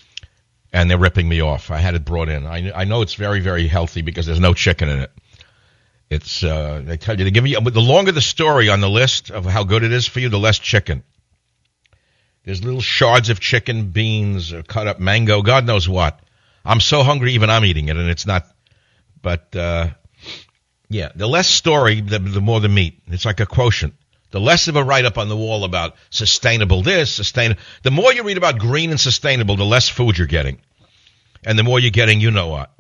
And they're ripping me off. I had it brought in. I, I know it's very, very healthy because there's no chicken in it. It's, uh, they tell you, they give you, the longer the story on the list of how good it is for you, the less chicken. There's little shards of chicken, beans, cut up mango, God knows what. I'm so hungry, even I'm eating it, and it's not, but, uh, yeah, the less story, the, the more the meat. It's like a quotient. The less of a write-up on the wall about sustainable this, sustainable, the more you read about green and sustainable, the less food you're getting. And the more you're getting, you know what.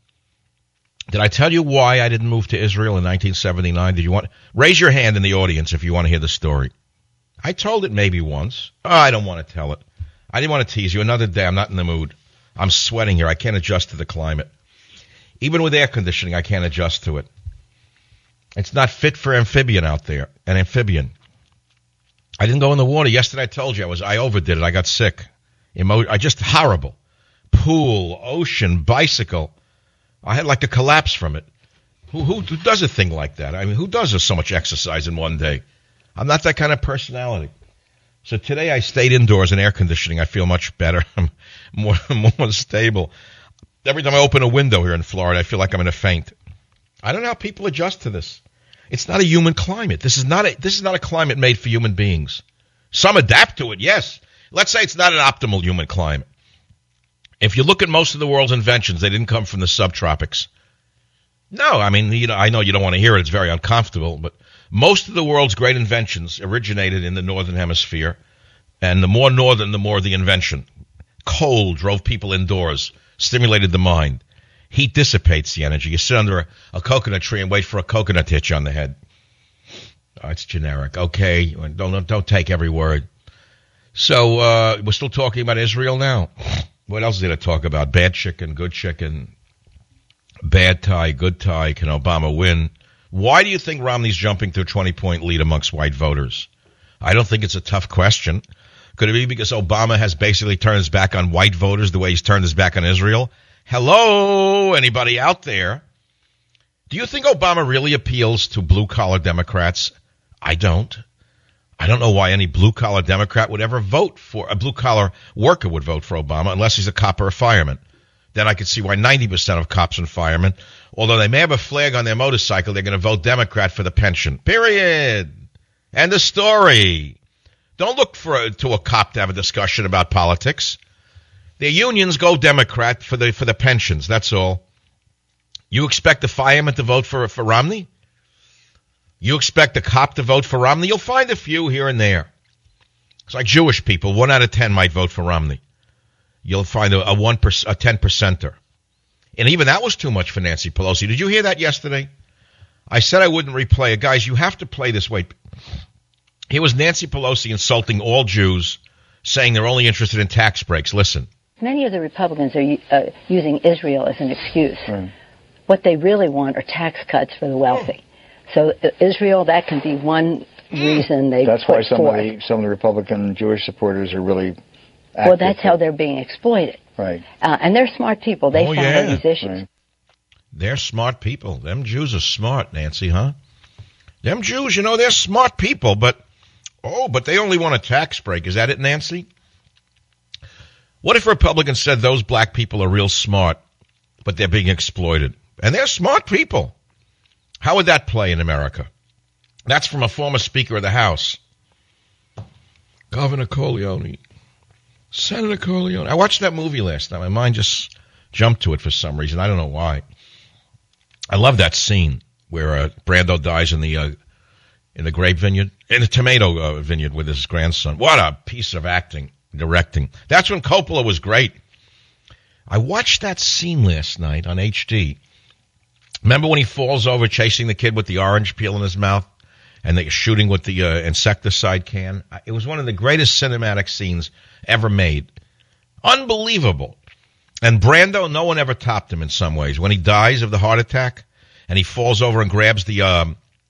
Did I tell you why I didn't move to Israel in nineteen seventy-nine? Did you want, raise your hand in the audience if you want to hear the story. I told it maybe once. Oh, I don't want to tell it. I didn't want to tease you. Another day, I'm not in the mood. I'm sweating here. I can't adjust to the climate. Even with air conditioning, I can't adjust to it. It's not fit for amphibian out there, an amphibian. I didn't go in the water. Yesterday I told you I was, I overdid it. I got sick. Emo- I just horrible. Pool, ocean, bicycle. I had like a collapse from it. Who, who, who does a thing like that? I mean, who does so much exercise in one day? I'm not that kind of personality. So today I stayed indoors in air conditioning. I feel much better. I'm more, more stable. Every time I open a window here in Florida, I feel like I'm in a faint. I don't know how people adjust to this. It's not a human climate. This is not a, this is not a climate made for human beings. Some adapt to it, yes. Let's say it's not an optimal human climate. If you look at most of the world's inventions, they didn't come from the subtropics. No, I mean, you know, I know you don't want to hear it. It's very uncomfortable, but most of the world's great inventions originated in the northern hemisphere, and the more northern, the more the invention. Cold drove people indoors, stimulated the mind. Heat dissipates the energy. You sit under a, a coconut tree and wait for a coconut to hit you on the head. Oh, it's generic. Okay, don't don't take every word. So uh, we're still talking about Israel now. What else did I talk about? Bad chicken, good chicken, bad tie, good tie. Can Obama win? Why do you think Romney's jumping to a twenty-point lead amongst white voters? I don't think it's a tough question. Could it be because Obama has basically turned his back on white voters the way he's turned his back on Israel? Hello, anybody out there? Do you think Obama really appeals to blue-collar Democrats? I don't. I don't know why any blue-collar Democrat would ever vote for, a blue-collar worker would vote for Obama unless he's a cop or a fireman. Then I could see why ninety percent of cops and firemen, although they may have a flag on their motorcycle, they're going to vote Democrat for the pension. Period. End of story. Don't look for a, to a cop to have a discussion about politics. Their unions go Democrat for the for the pensions. That's all. You expect the fireman to vote for for Romney? You expect the cop to vote for Romney? You'll find a few here and there. It's like Jewish people. One out of ten might vote for Romney. You'll find a, a one per, a ten percenter, and even that was too much for Nancy Pelosi. Did you hear that yesterday? I said I wouldn't replay it, guys. You have to play this way. Here was Nancy Pelosi insulting all Jews, saying they're only interested in tax breaks. Listen. Many of the Republicans are uh, using Israel as an excuse. Right. What they really want are tax cuts for the wealthy. So uh, Israel, that can be one reason they That's put why some forth. of the some of the Republican Jewish supporters are really active. Well, that's how they're being exploited. Right. Uh, and they're smart people. They oh, follow yeah. these issues. Right. They're smart people. Them Jews are smart, Nancy, huh? Them Jews, you know, they're smart people, but, oh, but they only want a tax break. Is that it, Nancy? What if Republicans said those black people are real smart, but they're being exploited? And they're smart people. How would that play in America? That's from a former Speaker of the House. Governor Corleone. Senator Corleone. I watched that movie last night. My mind just jumped to it for some reason. I don't know why. I love that scene where uh, Brando dies in the uh, in the grape vineyard, in the tomato uh, vineyard with his grandson. What a piece of acting. Directing. That's when Coppola was great. I watched that scene last night on H D. Remember when he falls over chasing the kid with the orange peel in his mouth and they're shooting with the uh, insecticide can? It was one of the greatest cinematic scenes ever made. Unbelievable. And Brando, no one ever topped him in some ways. When he dies of the heart attack and he falls over and grabs the um,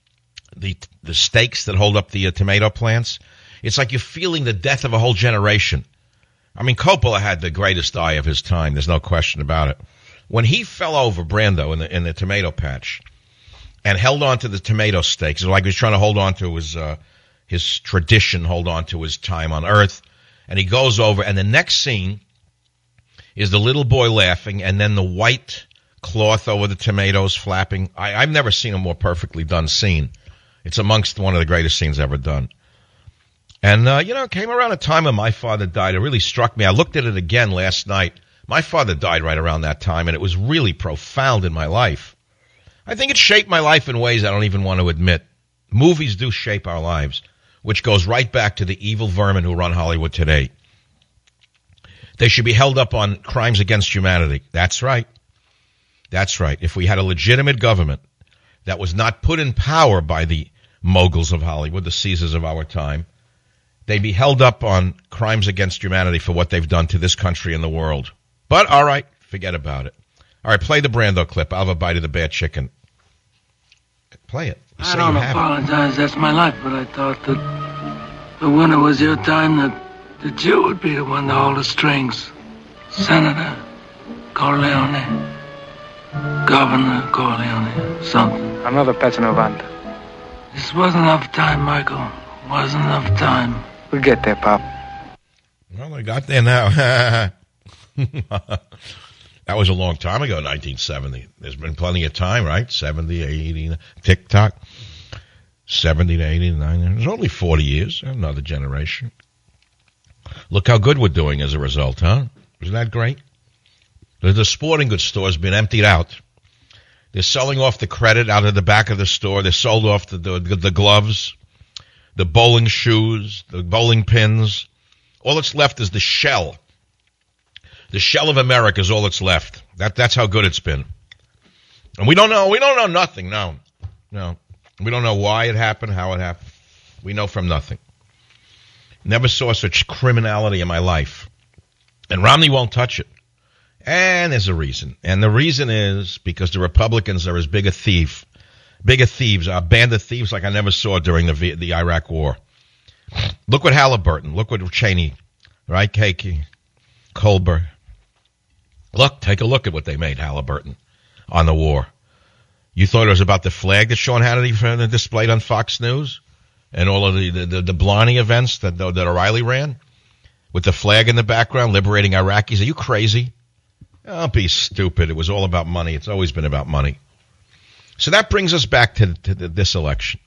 the the stakes that hold up the uh, tomato plants. It's like you're feeling the death of a whole generation. I mean, Coppola had the greatest eye of his time. There's no question about it. When he fell over, Brando, in the in the tomato patch, and held on to the tomato stakes, like he was trying to hold on to his uh, his tradition, hold on to his time on Earth, and he goes over, and the next scene is the little boy laughing, and then the white cloth over the tomatoes flapping. I, I've never seen a more perfectly done scene. It's amongst one of the greatest scenes ever done. And, uh, you know, it came around a time when my father died. It really struck me. I looked at it again last night. My father died right around that time, and it was really profound in my life. I think it shaped my life in ways I don't even want to admit. Movies do shape our lives, which goes right back to the evil vermin who run Hollywood today. They should be held up on crimes against humanity. That's right. That's right. If we had a legitimate government that was not put in power by the moguls of Hollywood, the Caesars of our time, they'd be held up on crimes against humanity for what they've done to this country and the world. But, all right, forget about it. All right, play the Brando clip. I'll have a bite of the bad chicken. Play it. You I don't apologize. That's my life. But I thought that, that when it was your time, that the Jew would be the one to hold the strings. Senator Corleone. Governor Corleone. Something. Another Petsanovanta. This wasn't enough time, Michael. Wasn't enough time. We'll get there, Pop. Well, they got there now. That was a long time ago, nineteen seventy. There's been plenty of time, right? seventy, eighty, tick-tock. seventy to eighty-nine. It was only forty years. Another generation. Look how good we're doing as a result, huh? Isn't that great? The, the sporting goods store's been emptied out. They're selling off the credit out of the back of the store. They sold off the, the, the gloves, the bowling shoes, the bowling pins. All that's left is the shell. The shell of America is all that's left. That that's how good it's been. And we don't know. We don't know nothing. No, no. We don't know why it happened, how it happened. We know from nothing. Never saw such criminality in my life. And Romney won't touch it. And there's a reason. And the reason is because the Republicans are as big a thief, big a thieves, a band of thieves like I never saw during the the Iraq War. Look what Halliburton. Look what Cheney, right? Kaki, Colbert. Look, take a look at what they made, Halliburton, on the war. You thought it was about the flag that Sean Hannity displayed on Fox News and all of the, the, the, the Blarney events that, that O'Reilly ran with the flag in the background, liberating Iraqis? Are you crazy? Don't be stupid. It was all about money. It's always been about money. So that brings us back to, to this election.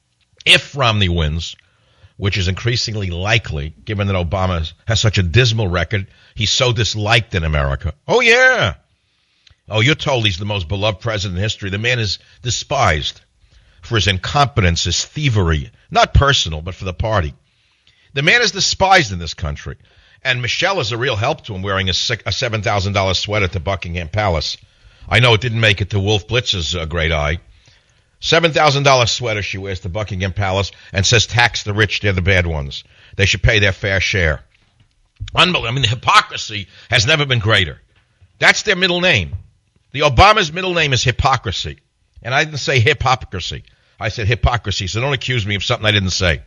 If Romney wins, which is increasingly likely, given that Obama has such a dismal record, he's so disliked in America. Oh, yeah. Oh, you're told he's the most beloved president in history. The man is despised for his incompetence, his thievery, not personal, but for the party. The man is despised in this country. And Michelle is a real help to him wearing a, a seven thousand dollars sweater to Buckingham Palace. I know it didn't make it to Wolf Blitz's uh, great eye. seven thousand dollars sweater she wears to Buckingham Palace and says tax the rich, they're the bad ones. They should pay their fair share. Unbelievable. I mean, the hypocrisy has never been greater. That's their middle name. The Obama's middle name is hypocrisy. And I didn't say hypocrisy. I said hypocrisy, so don't accuse me of something I didn't say.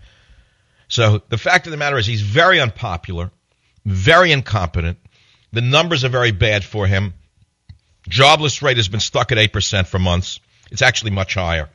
So the fact of the matter is he's very unpopular, very incompetent. The numbers are very bad for him. Jobless rate has been stuck at eight percent for months. It's actually much higher.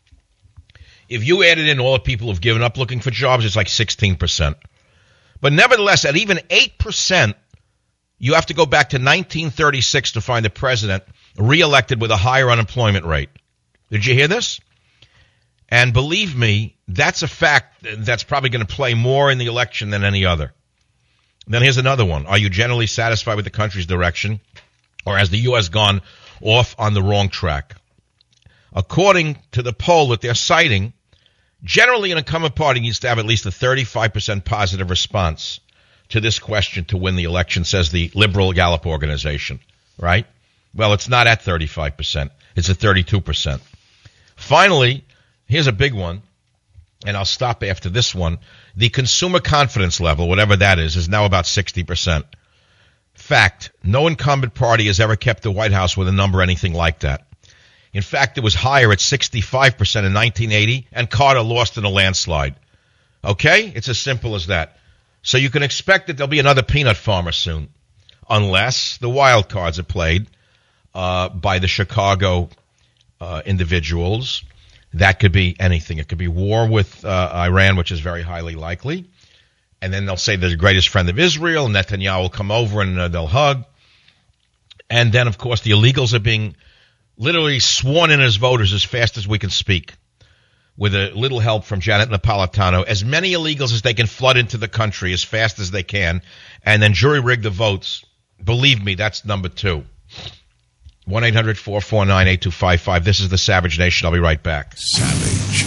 If you added in all the people who've given up looking for jobs, it's like sixteen percent. But nevertheless, at even eight percent, you have to go back to nineteen thirty-six to find a president reelected with a higher unemployment rate. Did you hear this? And believe me, that's a fact that's probably going to play more in the election than any other. Then here's another one. Are you generally satisfied with the country's direction, or has the U S gone off on the wrong track? According to the poll that they're citing, generally an incumbent party needs to have at least a thirty-five percent positive response to this question to win the election, says the liberal Gallup organization, right? Well, it's not at thirty-five percent. It's at thirty-two percent. Finally, here's a big one, and I'll stop after this one. The consumer confidence level, whatever that is, is now about sixty percent. Fact, no incumbent party has ever kept the White House with a number anything like that. In fact, it was higher at sixty-five percent in nineteen eighty, and Carter lost in a landslide. Okay? It's as simple as that. So you can expect that there'll be another peanut farmer soon, unless the wild cards are played uh, by the Chicago uh, individuals. That could be anything. It could be war with uh, Iran, which is very highly likely. And then they'll say they're the greatest friend of Israel, and Netanyahu will come over and uh, they'll hug. And then, of course, the illegals are being literally sworn in as voters as fast as we can speak, with a little help from Janet Napolitano. As many illegals as they can flood into the country as fast as they can, and then jury rig the votes. Believe me, that's number two. one eight hundred four four nine eight two five five. This is the Savage Nation. I'll be right back. Savage.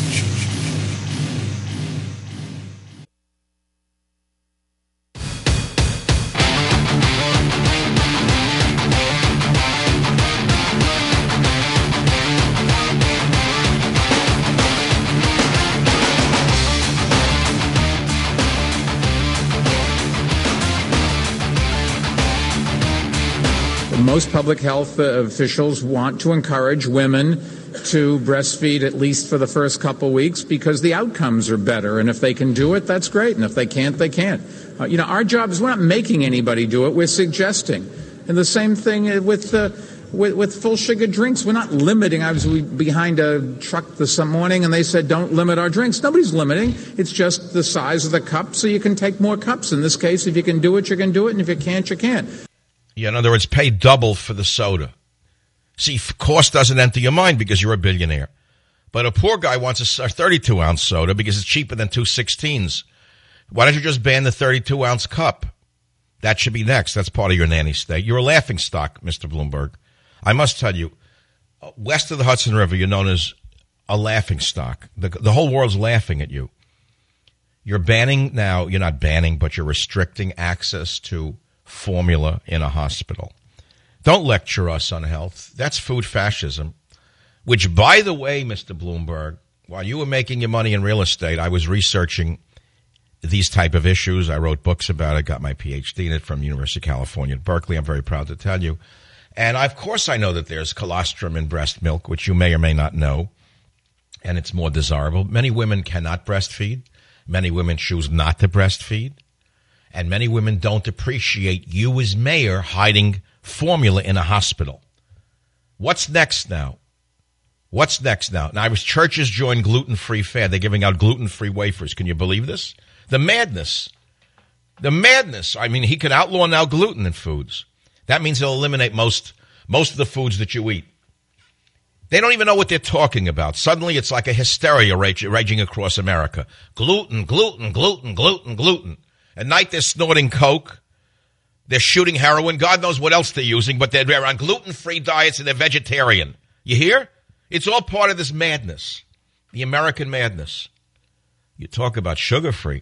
Most public health uh, officials want to encourage women to breastfeed at least for the first couple weeks because the outcomes are better. And if they can do it, that's great. And if they can't, they can't. Uh, you know, our job is we're not making anybody do it. We're suggesting. And the same thing with uh, with, with full sugar drinks. We're not limiting. I was behind a truck this morning and they said, don't limit our drinks. Nobody's limiting. It's just the size of the cup so you can take more cups. In this case, if you can do it, you can do it. And if you can't, you can't. Yeah, in other words, pay double for the soda. See, cost doesn't enter your mind because you're a billionaire. But a poor guy wants a thirty-two ounce soda because it's cheaper than two sixteens. Why don't you just ban the thirty-two ounce cup? That should be next. That's part of your nanny state. You're a laughingstock, Mister Bloomberg. I must tell you, west of the Hudson River, you're known as a laughingstock. The, the whole world's laughing at you. You're banning now, you're not banning, but you're restricting access to formula in a hospital. Don't lecture us on health. That's food fascism, which, by the way, Mister Bloomberg, while you were making your money in real estate, I was researching these type of issues. I wrote books about it, got my P H D in it from University of California at Berkeley. I'm very proud to tell you. And, of course, I know that there's colostrum in breast milk, which you may or may not know, and it's more desirable. Many women cannot breastfeed. Many women choose not to breastfeed. And many women don't appreciate you as mayor hiding formula in a hospital. What's next now? What's next now? Now, was churches join gluten-free fad. They're giving out gluten-free wafers. Can you believe this? The madness. The madness. I mean, he could outlaw now gluten in foods. That means he'll eliminate most, most of the foods that you eat. They don't even know what they're talking about. Suddenly, it's like a hysteria rage, raging across America. Gluten, gluten, gluten, gluten, gluten. At night, they're snorting coke. They're shooting heroin. God knows what else they're using, but they're on gluten-free diets and they're vegetarian. You hear? It's all part of this madness, the American madness. You talk about sugar-free.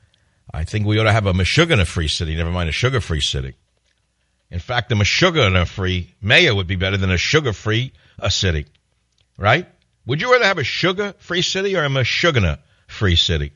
I think we ought to have a Meshuggah-free city, never mind a sugar-free city. In fact, a Meshuggah-free mayor would be better than a sugar-free a city, right? Would you rather have a sugar-free city or a Meshuggah-free city?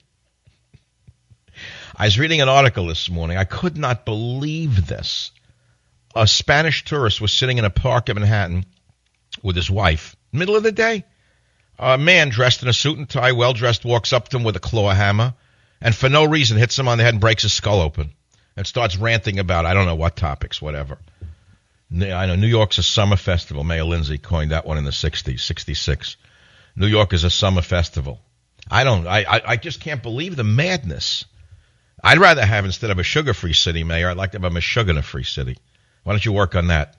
I was reading an article this morning. I could not believe this. A Spanish tourist was sitting in a park in Manhattan with his wife. Middle of the day, a man dressed in a suit and tie, well-dressed, walks up to him with a claw hammer and for no reason hits him on the head and breaks his skull open and starts ranting about I don't know what topics, whatever. I know New York's a summer festival. Mayor Lindsay coined that one in the sixties, sixty-six. New York is a summer festival. I don't, I, I, I just can't believe the madness. I'd rather have, instead of a sugar-free city, Mayor, I'd like to have a Meshuggah-free city. Why don't you work on that?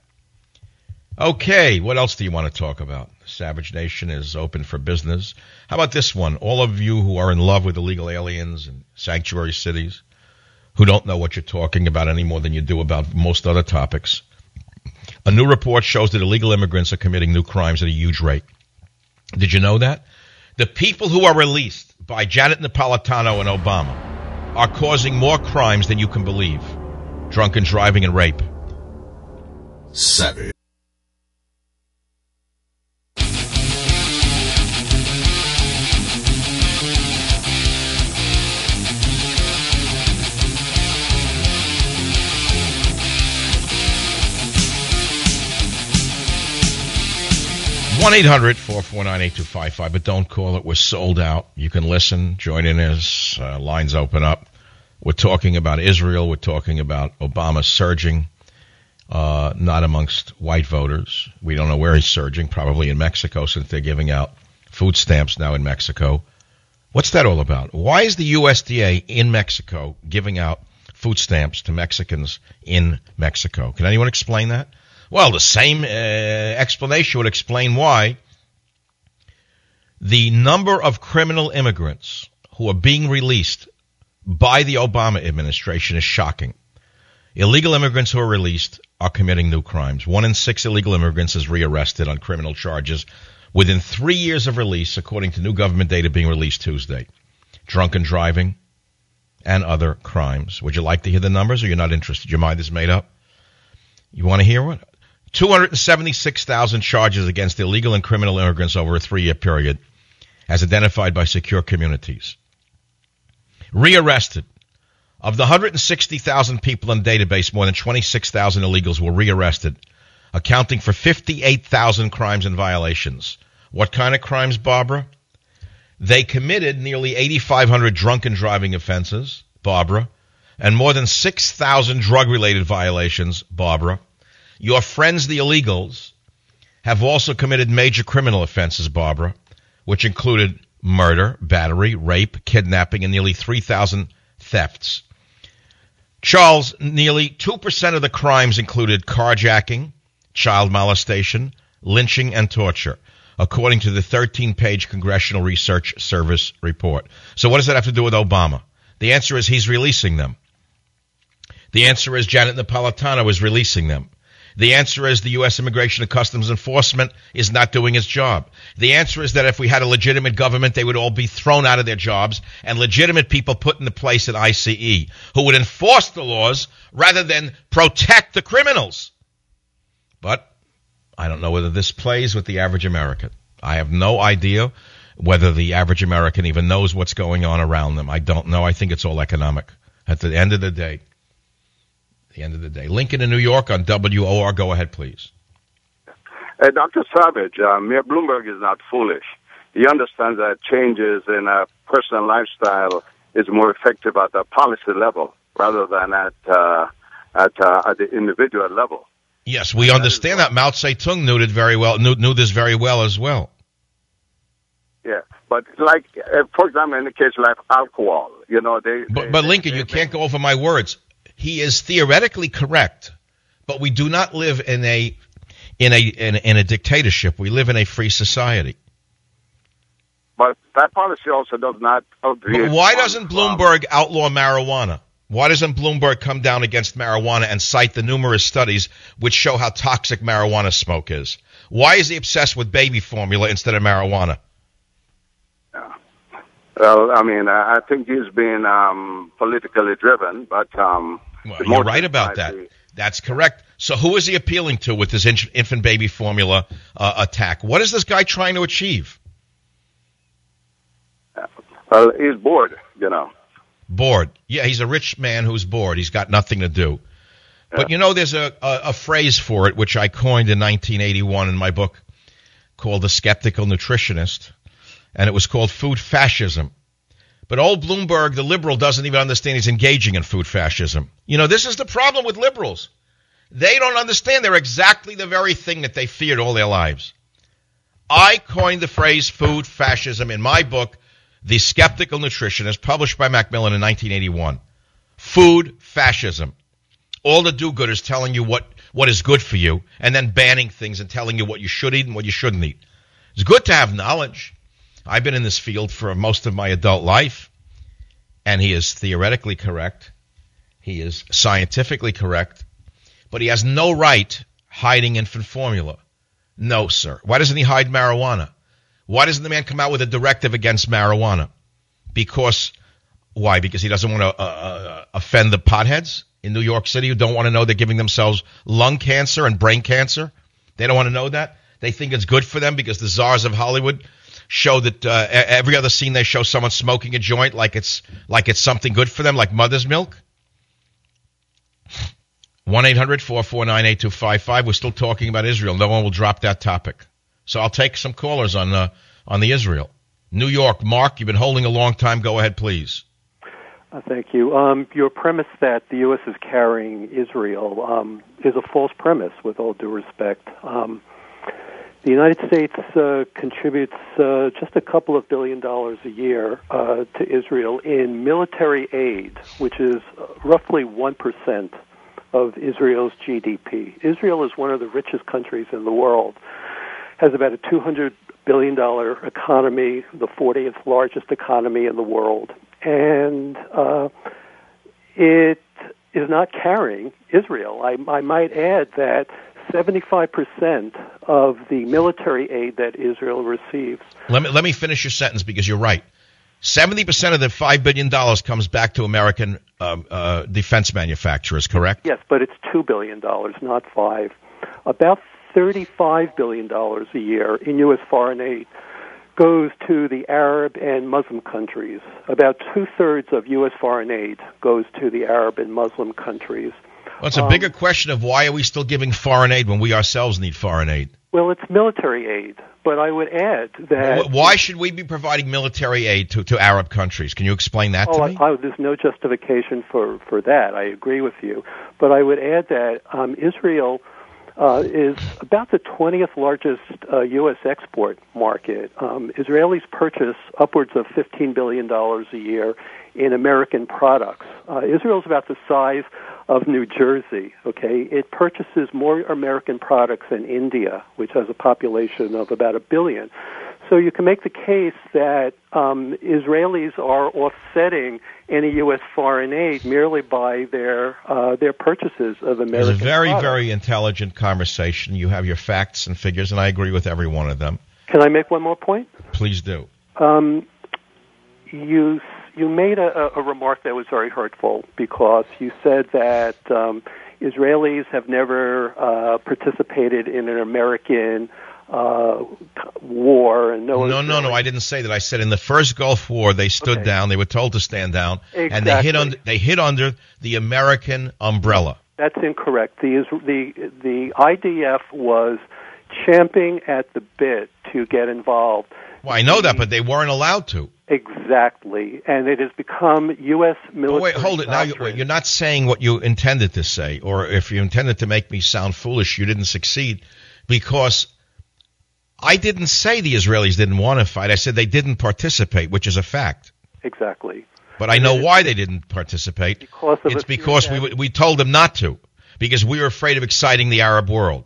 Okay, what else do you want to talk about? Savage Nation is open for business. How about this one? All of you who are in love with illegal aliens and sanctuary cities, who don't know what you're talking about any more than you do about most other topics. A new report shows that illegal immigrants are committing new crimes at a huge rate. Did you know that? The people who are released by Janet Napolitano and Obama are causing more crimes than you can believe. Drunken driving and rape. Savage. one eight hundred four four nine eight two five five, but don't call it. We're sold out. You can listen, join in as uh, lines open up. We're talking about Israel. We're talking about Obama surging, uh, not amongst white voters. We don't know where he's surging, probably in Mexico, since they're giving out food stamps now in Mexico. What's that all about? Why is the U S D A in Mexico giving out food stamps to Mexicans in Mexico? Can anyone explain that? Well, the same uh, explanation would explain why the number of criminal immigrants who are being released by the Obama administration is shocking. Illegal immigrants who are released are committing new crimes. One in six illegal immigrants is rearrested on criminal charges within three years of release, according to new government data being released Tuesday. Drunken driving and other crimes. Would you like to hear the numbers, or you're not interested? Your mind is made up? You want to hear what? two hundred seventy-six thousand charges against illegal and criminal immigrants over a three-year period, as identified by Secure Communities. Rearrested. Of the one hundred sixty thousand people in the database, more than twenty-six thousand illegals were rearrested, accounting for fifty-eight thousand crimes and violations. What kind of crimes, Barbara? They committed nearly eighty-five hundred drunken driving offenses, Barbara, and more than six thousand drug-related violations, Barbara. Your friends, the illegals, have also committed major criminal offenses, Barbara, which included murder, battery, rape, kidnapping, and nearly three thousand thefts. Charles, nearly two percent of the crimes included carjacking, child molestation, lynching, and torture, according to the thirteen-page Congressional Research Service report. So what does that have to do with Obama? The answer is he's releasing them. The answer is Janet Napolitano is releasing them. The answer is the U S Immigration and Customs Enforcement is not doing its job. The answer is that if we had a legitimate government, they would all be thrown out of their jobs and legitimate people put into place at I C E who would enforce the laws rather than protect the criminals. But I don't know whether this plays with the average American. I have no idea whether the average American even knows what's going on around them. I don't know. I think it's all economic. At the end of the day. The end of the day. Lincoln in New York on W O R. Go ahead, please. Uh, Doctor Savage, uh, Mayor Bloomberg is not foolish. He understands that changes in a personal lifestyle is more effective at the policy level rather than at uh, at, uh, at the individual level. Yes, we understand that. Mao Zedong knew it very well. Knew, knew this very well as well. Yeah, but like, uh, for example, in the case like alcohol, you know, they. But, they, but Lincoln, they, you they, can't go over my words. He is theoretically correct, but we do not live in a in a in, in a dictatorship. We live in a free society. But that policy also does not. But why doesn't Bloomberg outlaw marijuana? Why doesn't Bloomberg come down against marijuana and cite the numerous studies which show how toxic marijuana smoke is? Why is he obsessed with baby formula instead of marijuana? Well, I mean, I think he's been um, politically driven, but um, well, you're right about that. Be... That's correct. So who is he appealing to with this infant baby formula uh, attack? What is this guy trying to achieve? Well, he's bored, you know. Bored. Yeah, he's a rich man who's bored. He's got nothing to do. Yeah. But, you know, there's a, a, a phrase for it, which I coined in nineteen eighty-one in my book called The Skeptical Nutritionist. And it was called food fascism. But old Bloomberg, the liberal, doesn't even understand he's engaging in food fascism. You know, this is the problem with liberals. They don't understand they're exactly the very thing that they feared all their lives. I coined the phrase food fascism in my book, The Skeptical Nutritionist, published by Macmillan in nineteen eighty-one. Food fascism. All the do-gooders telling you what, what is good for you and then banning things and telling you what you should eat and what you shouldn't eat. It's good to have knowledge. I've been in this field for most of my adult life, and he is theoretically correct. He is scientifically correct, but he has no right hiding infant formula. No, sir. Why doesn't he hide marijuana? Why doesn't the man come out with a directive against marijuana? Because, why? Because he doesn't want to uh, uh, offend the potheads in New York City who don't want to know they're giving themselves lung cancer and brain cancer? They don't want to know that? They think it's good for them because the czars of Hollywood show that uh, every other scene they show someone smoking a joint like it's like it's something good for them, like mother's milk. one eight hundred four four nine eight two five five. We're still talking about Israel. No one will drop that topic. So I'll take some callers on uh, on the Israel. New York, Mark, you've been holding a long time. Go ahead, please. Uh, thank you. Um, your premise that the U S is carrying Israel um, is a false premise, with all due respect. Um, the United States uh, contributes uh, just a couple of billion dollars a year uh, to Israel in military aid, which is roughly one percent of Israel's G D P. Israel is one of the richest countries in the world, has about a two hundred billion dollars economy, the fortieth largest economy in the world. And uh, it is not carrying Israel. I, I might add that seventy-five percent of the military aid that Israel receives. Let me let me finish your sentence, because you're right. seventy percent of the five billion dollars comes back to American uh, uh, defense manufacturers, correct? Yes, but it's two billion dollars, not five. About thirty-five billion dollars a year in U S foreign aid goes to the Arab and Muslim countries. About two-thirds of U S foreign aid goes to the Arab and Muslim countries. Well, it's a um, bigger question of why are we still giving foreign aid when we ourselves need foreign aid? Well, it's military aid, but I would add that... Why should we be providing military aid to, to Arab countries? Can you explain that oh, to me? I, I, there's no justification for, for that. I agree with you. But I would add that um, Israel... Uh, is about the twentieth largest uh, U S export market. Um, Israelis purchase upwards of fifteen billion dollars a year in American products. Uh, Israel's about the size of New Jersey, okay? It purchases more American products than India, which has a population of about a billion. So you can make the case that um, Israelis are offsetting any U S foreign aid merely by their uh, their purchases of American It's a very, products. very intelligent conversation. You have your facts and figures, and I agree with every one of them. Can I make one more point? Please do. Um, you you made a, a remark that was very hurtful, because you said that um, Israelis have never uh, participated in an American Uh, war and no No, no, no, I didn't say that. I said in the first Gulf War they stood Okay. down. They were told to stand down, Exactly. and they hit under they hit under the American umbrella. That's incorrect. The the the I D F was champing at the bit to get involved. Well, I know that, but they weren't allowed to. Exactly, and it has become U S military. Oh, wait, hold it. Now you, wait, you're not saying what you intended to say, or if you intended to make me sound foolish, you didn't succeed, because I didn't say the Israelis didn't want to fight. I said they didn't participate, which is a fact. Exactly. But I know why they didn't participate. Because of it's a few because we we told them not to, because we were afraid of exciting the Arab world.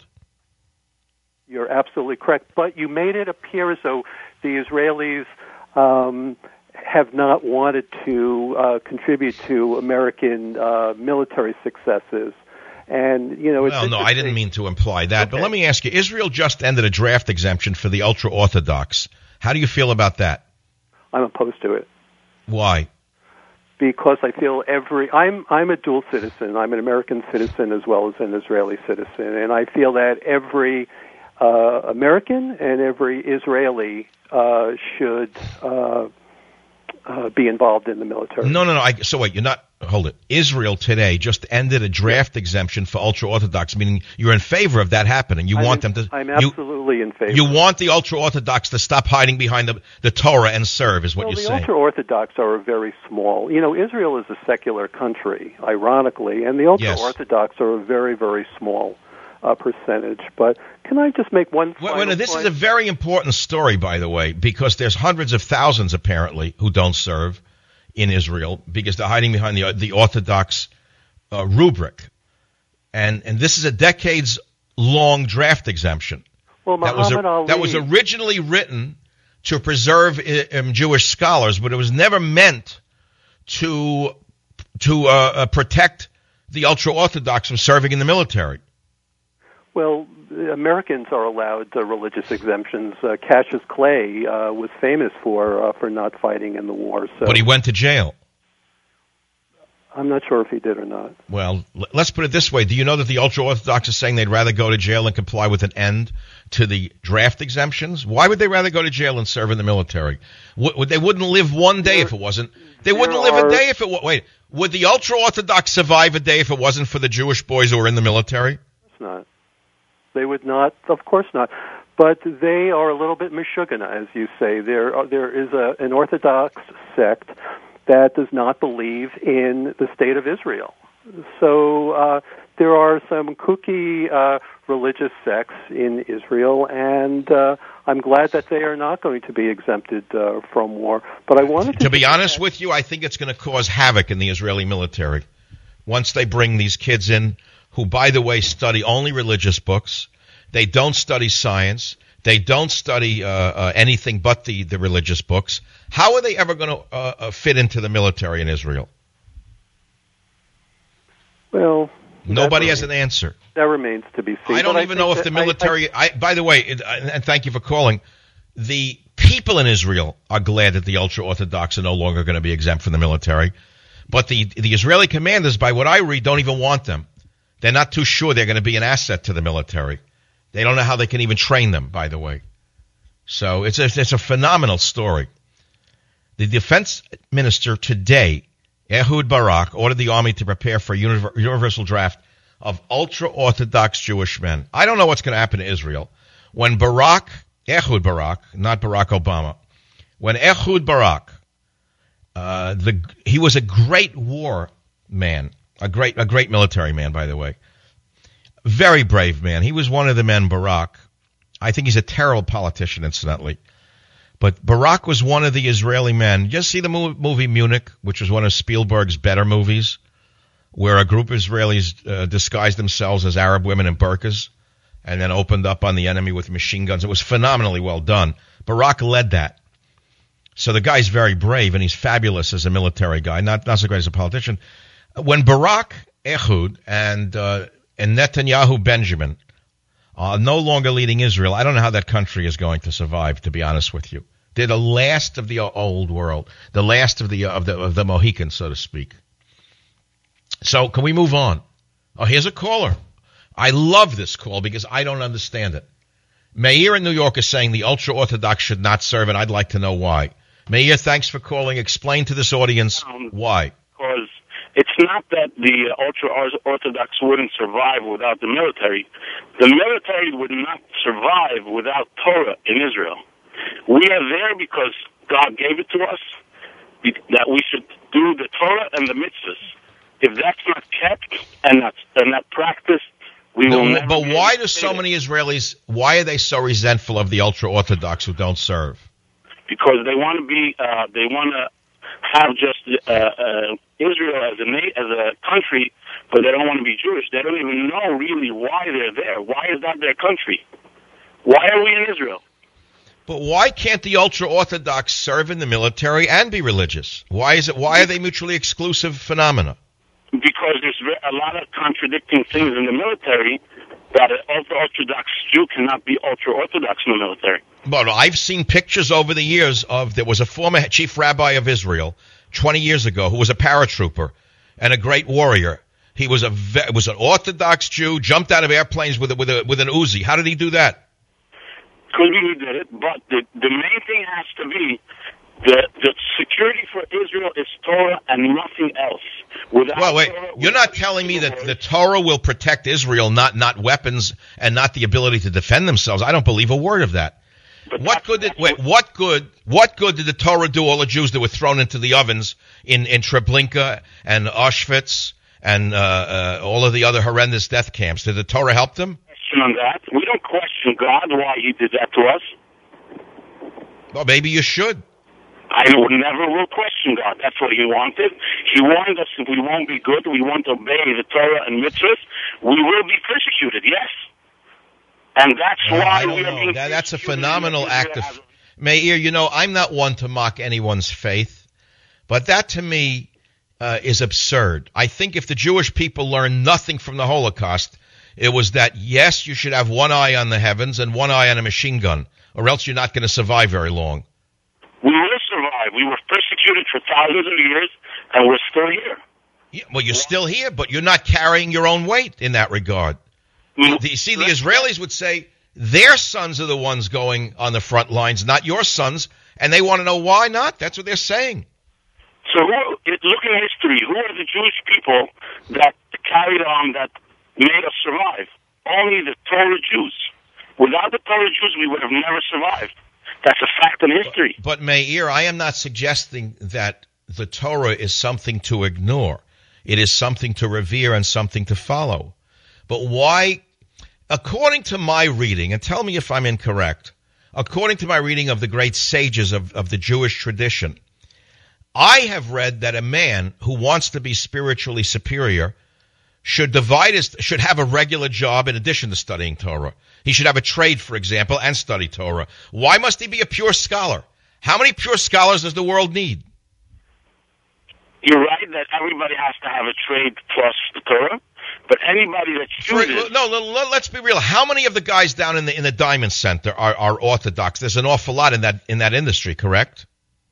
You're absolutely correct. But you made it appear as though the Israelis um, have not wanted to uh, contribute to American uh, military successes. And, you know, it's well, no, I didn't mean to imply that. Okay. But let me ask you, Israel just ended a draft exemption for the ultra-Orthodox. How do you feel about that? I'm opposed to it. Why? Because I feel every I'm I'm a dual citizen. I'm an American citizen as well as an Israeli citizen, and I feel that every uh, American and every Israeli uh, should uh, uh, be involved in the military. No, no, no. I, so wait, you're not. Hold it. Israel today just ended a draft exemption for ultra-Orthodox, meaning you're in favor of that happening. You I'm want in, them to. I'm you, absolutely in favor. You want the ultra-Orthodox to stop hiding behind the, the Torah and serve, is what well, you're the saying. ultra-Orthodox are very small. You know, Israel is a secular country, ironically, and the ultra-Orthodox yes. are a very, very small uh, percentage. But can I just make one well, final well, This point? is a very important story, by the way, because there's hundreds of thousands, apparently, who don't serve in Israel because they're hiding behind the the Orthodox uh, rubric, and and this is a decades long draft exemption. Well, that was a, Ali, that was originally written to preserve um, Jewish scholars, but it was never meant to to uh, uh, protect the ultra Orthodox from serving in the military. Well, Americans are allowed uh, religious exemptions. Uh, Cassius Clay uh, was famous for uh, for not fighting in the war. So. But he went to jail. I'm not sure if he did or not. Well, l- let's put it this way. Do you know that the ultra-Orthodox are saying they'd rather go to jail and comply with an end to the draft exemptions? Why would they rather go to jail and serve in the military? W- they wouldn't live one day there, if it wasn't. They wouldn't live are, a day if it was. Wait, would the ultra-Orthodox survive a day if it wasn't for the Jewish boys who were in the military? It's not. They would not, of course not. but they are a little bit Meshuggah, as you say. There, are, there is a, an Orthodox sect that does not believe in the state of Israel. So uh, there are some kooky uh, religious sects in Israel, and uh, I'm glad that they are not going to be exempted uh, from war. But I wanted to, to be honest with you, I think it's going to cause havoc in the Israeli military once they bring these kids in, who, by the way, study only religious books. They don't study science. They don't study uh, uh, anything but the, the religious books. How are they ever going to uh, uh, fit into the military in Israel? Well, nobody has an answer. That remains to be seen. I don't but even I know if the military. I, I, by the way, it, and thank you for calling. The people in Israel are glad that the ultra-Orthodox are no longer going to be exempt from the military, but the the Israeli commanders, by what I read, don't even want them. They're not too sure they're going to be an asset to the military. They don't know how they can even train them. By the way, so it's a, it's a phenomenal story. The defense minister today, Ehud Barak, ordered the army to prepare for a universal draft of ultra-Orthodox Jewish men. I don't know what's going to happen to Israel. When Barak, Ehud Barak, not Barack Obama, when Ehud Barak, uh, the, he was a great war man, a great, a great military man, by the way. Very brave man. He was one of the men, Barak. I think he's a terrible politician, incidentally. But Barak was one of the Israeli men. Just see the movie Munich, which was one of Spielberg's better movies, where a group of Israelis uh, disguised themselves as Arab women in burqas and then opened up on the enemy with machine guns. It was phenomenally well done. Barak led that. So the guy's very brave, and he's fabulous as a military guy, not, not so great as a politician. When Barak, Ehud, and, uh, and Netanyahu Benjamin are no longer leading Israel, I don't know how that country is going to survive, to be honest with you. They're the last of the old world, the last of the of the of the Mohicans, so to speak. So can we move on? Oh, here's a caller. I love this call because I don't understand it. Meir in New York is saying the ultra-Orthodox should not serve, and I'd like to know why. Meir, thanks for calling. Explain to this audience um, why. Because it's not that the ultra-Orthodox wouldn't survive without the military. The military would not survive without Torah in Israel. We are there because God gave it to us, that we should do the Torah and the mitzvahs. If that's not kept and not, and not practiced, we will no, never... But why do so many Israelis, why are they so resentful of the ultra-Orthodox who don't serve? Because they want to be, uh, they want to have just uh, uh, Israel as a na- as a country, but they don't want to be Jewish. They don't even know really why they're there. Why is that their country? Why are we in Israel? But why can't the ultra-Orthodox serve in the military and be religious? Why is it? Why are they mutually exclusive phenomena? Because there's a lot of contradicting things in the military that an ultra-Orthodox Jew cannot be ultra-Orthodox in the military. But I've seen pictures over the years of, there was a former chief rabbi of Israel twenty years ago who was a paratrooper and a great warrior. He was a was an Orthodox Jew, jumped out of airplanes with a, with a, with an Uzi. How did he do that? Could be he did it, but the the main thing has to be the the security for Israel is Torah and nothing else. Without well, wait, Torah, you're not telling me that the Torah will protect Israel, not not weapons and not the ability to defend themselves. I don't believe a word of that. But what good did wait, what good what good did the Torah do all the Jews that were thrown into the ovens in, in Treblinka and Auschwitz and uh, uh, all of the other horrendous death camps? Did the Torah help them? On that, we don't question God why He did that to us. Well, maybe you should. I would never will question God. That's what He wanted. He warned us if we won't be good, we won't obey the Torah and mitzvahs, we will be persecuted. Yes, and that's well, why I don't we are know. being that, That's a phenomenal Israel act of. Meir, you know, I'm not one to mock anyone's faith, but that to me uh, is absurd. I think if the Jewish people learned nothing from the Holocaust, it was that, yes, you should have one eye on the heavens and one eye on a machine gun, or else you're not going to survive very long. We will survive. We were persecuted for thousands of years, and we're still here. Yeah, well, you're still here, but you're not carrying your own weight in that regard. Mm-hmm. The, see, the Israelis would say their sons are the ones going on the front lines, not your sons, and they want to know why not. That's what they're saying. So who, look in history. Who are the Jewish people that carried on, that made us survive? Only the Torah Jews. Without the Torah Jews, we would have never survived. That's a fact in history. But, but Meir, I am not suggesting that the Torah is something to ignore. It is something to revere and something to follow. But why, according to my reading, and tell me if I'm incorrect, according to my reading of the great sages of, of the Jewish tradition, I have read that a man who wants to be spiritually superior should divide his, should have a regular job in addition to studying Torah. He should have a trade, for example, and study Torah. Why must he be a pure scholar? How many pure scholars does the world need? You're right that everybody has to have a trade plus the Torah, but anybody that chooses... For, no, no, let's be real. How many of the guys down in the in the Diamond Center are, are Orthodox? There's an awful lot in that in that industry, correct?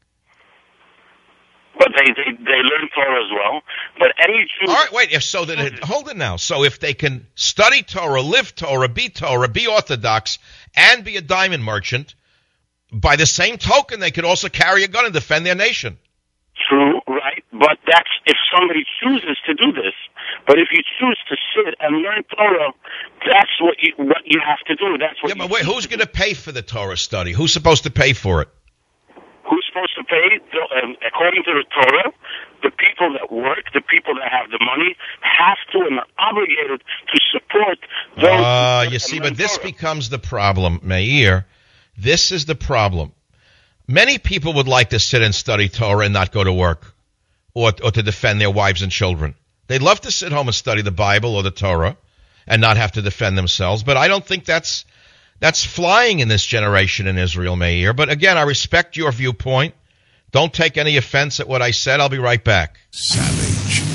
But they, they, they learn Torah as well. But any Jew... All right, wait. If so, then it, hold it now. So if they can study Torah, live Torah, be Torah, be Orthodox, and be a diamond merchant, by the same token, they could also carry a gun and defend their nation. True, right? But that's if somebody chooses to do this. But if you choose to sit and learn Torah, that's what you what you have to do. That's what. Yeah, but wait, who's going to pay for the Torah study? Who's supposed to pay for it? Who's supposed to pay? Um, according to the Torah, the people that work, the people that have the money, have to and are obligated to support those. Ah, uh, you see, but this Torah. becomes the problem, Meir. This is the problem. Many people would like to sit and study Torah and not go to work or, or to defend their wives and children. They'd love to sit home and study the Bible or the Torah and not have to defend themselves, but I don't think that's that's flying in this generation in Israel, Meir. But again, I respect your viewpoint. Don't take any offense at what I said. I'll be right back. Savage.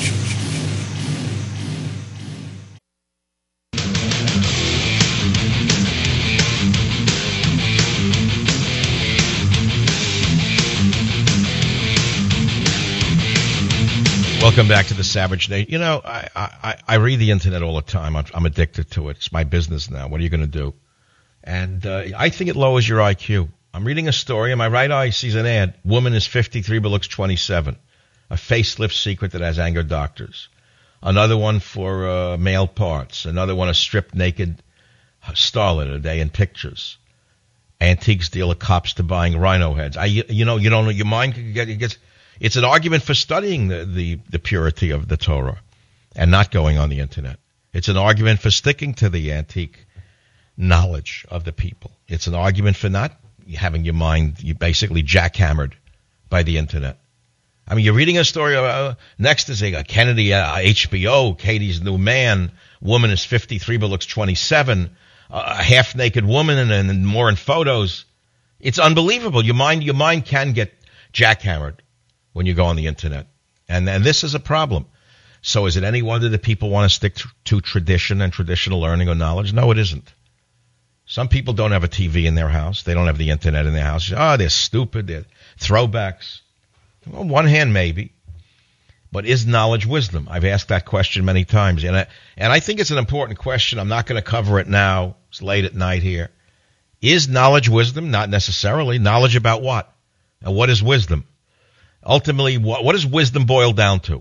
Welcome back to the Savage Nation. You know, I, I, I read the internet all the time. I'm, I'm addicted to it. It's my business now. What are you going to do? And uh, I think it lowers your I Q. I'm reading a story, and my right eye sees an ad. Woman is fifty-three but looks twenty-seven. A facelift secret that has angered doctors. Another one for uh, male parts. Another one, a stripped naked starlet a day in pictures. Antiques dealer cops to buying rhino heads. I, you know, you don't know. Your mind can get, it gets... It's an argument for studying the, the, the purity of the Torah and not going on the internet. It's an argument for sticking to the antique knowledge of the people. It's an argument for not having your mind you basically jackhammered by the internet. I mean, you're reading a story, uh, next is a, a Kennedy, uh, H B O, Katie's New Man, woman is fifty-three but looks twenty-seven, uh, a half-naked woman and, and more in photos. It's unbelievable. Your mind, your mind can get jackhammered when you go on the internet. And and this is a problem. So is it any wonder that people want to stick to, to tradition and traditional learning or knowledge? No, it isn't. Some people don't have a T V in their house. They don't have the internet in their house. Oh, they're stupid. They're throwbacks. Well, on one hand, maybe. But is knowledge wisdom? I've asked that question many times. And I, and I think it's an important question. I'm not going to cover it now. It's late at night here. Is knowledge wisdom? Not necessarily. Knowledge about what? And what is wisdom? Ultimately, what, what does wisdom boil down to?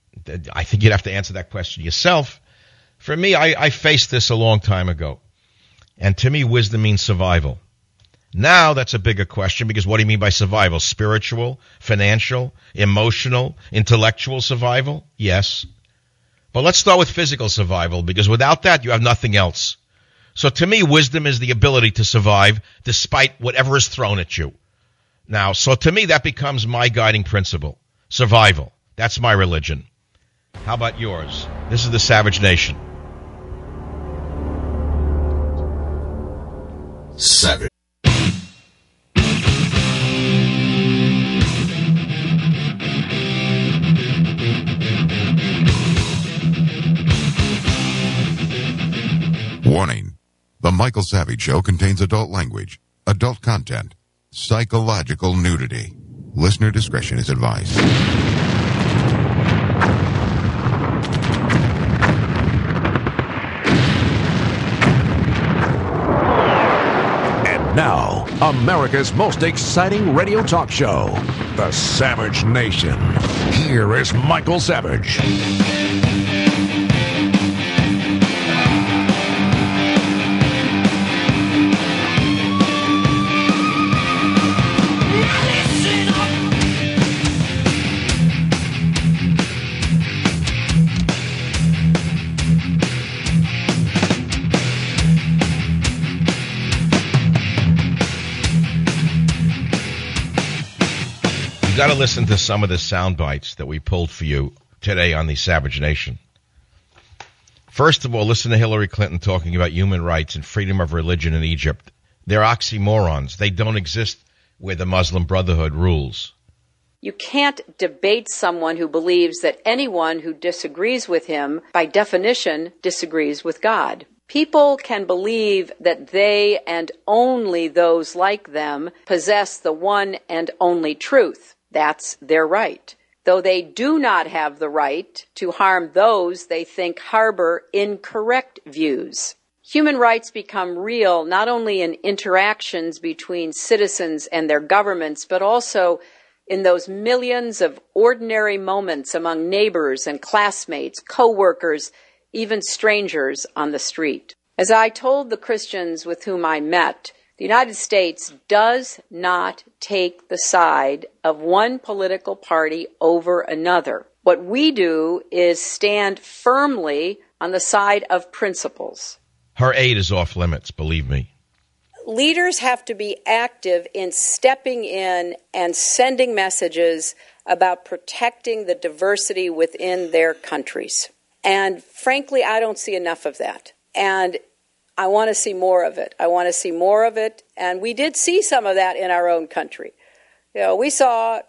I think you'd have to answer that question yourself. For me, I, I faced this a long time ago. And to me, wisdom means survival. Now that's a bigger question because what do you mean by survival? Spiritual, financial, emotional, intellectual survival? Yes. But let's start with physical survival because without that, you have nothing else. So to me, wisdom is the ability to survive despite whatever is thrown at you. Now, so to me, that becomes my guiding principle. Survival. That's my religion. How about yours? This is the Savage Nation. Savage. Warning. The Michael Savage Show contains adult language, adult content, psychological nudity. Listener discretion is advised. And now, America's most exciting radio talk show, The Savage Nation. Here is Michael Savage. got to listen to some of the sound bites that we pulled for you today on the Savage Nation. First of all, listen to Hillary Clinton talking about human rights and freedom of religion in Egypt. They're oxymorons. They don't exist where the Muslim Brotherhood rules. You can't debate someone who believes that anyone who disagrees with him, by definition, disagrees with God. People can believe that they and only those like them possess the one and only truth. That's their right, though they do not have the right to harm those they think harbor incorrect views. Human rights become real not only in interactions between citizens and their governments, but also in those millions of ordinary moments among neighbors and classmates, co-workers, even strangers on the street. As I told the Christians with whom I met, the United States does not take the side of one political party over another. What we do is stand firmly on the side of principles. Her aid is off limits, believe me. Leaders have to be active in stepping in and sending messages about protecting the diversity within their countries. And frankly, I don't see enough of that. And I want to see more of it. I want to see more of it. And we did see some of that in our own country. You know, we saw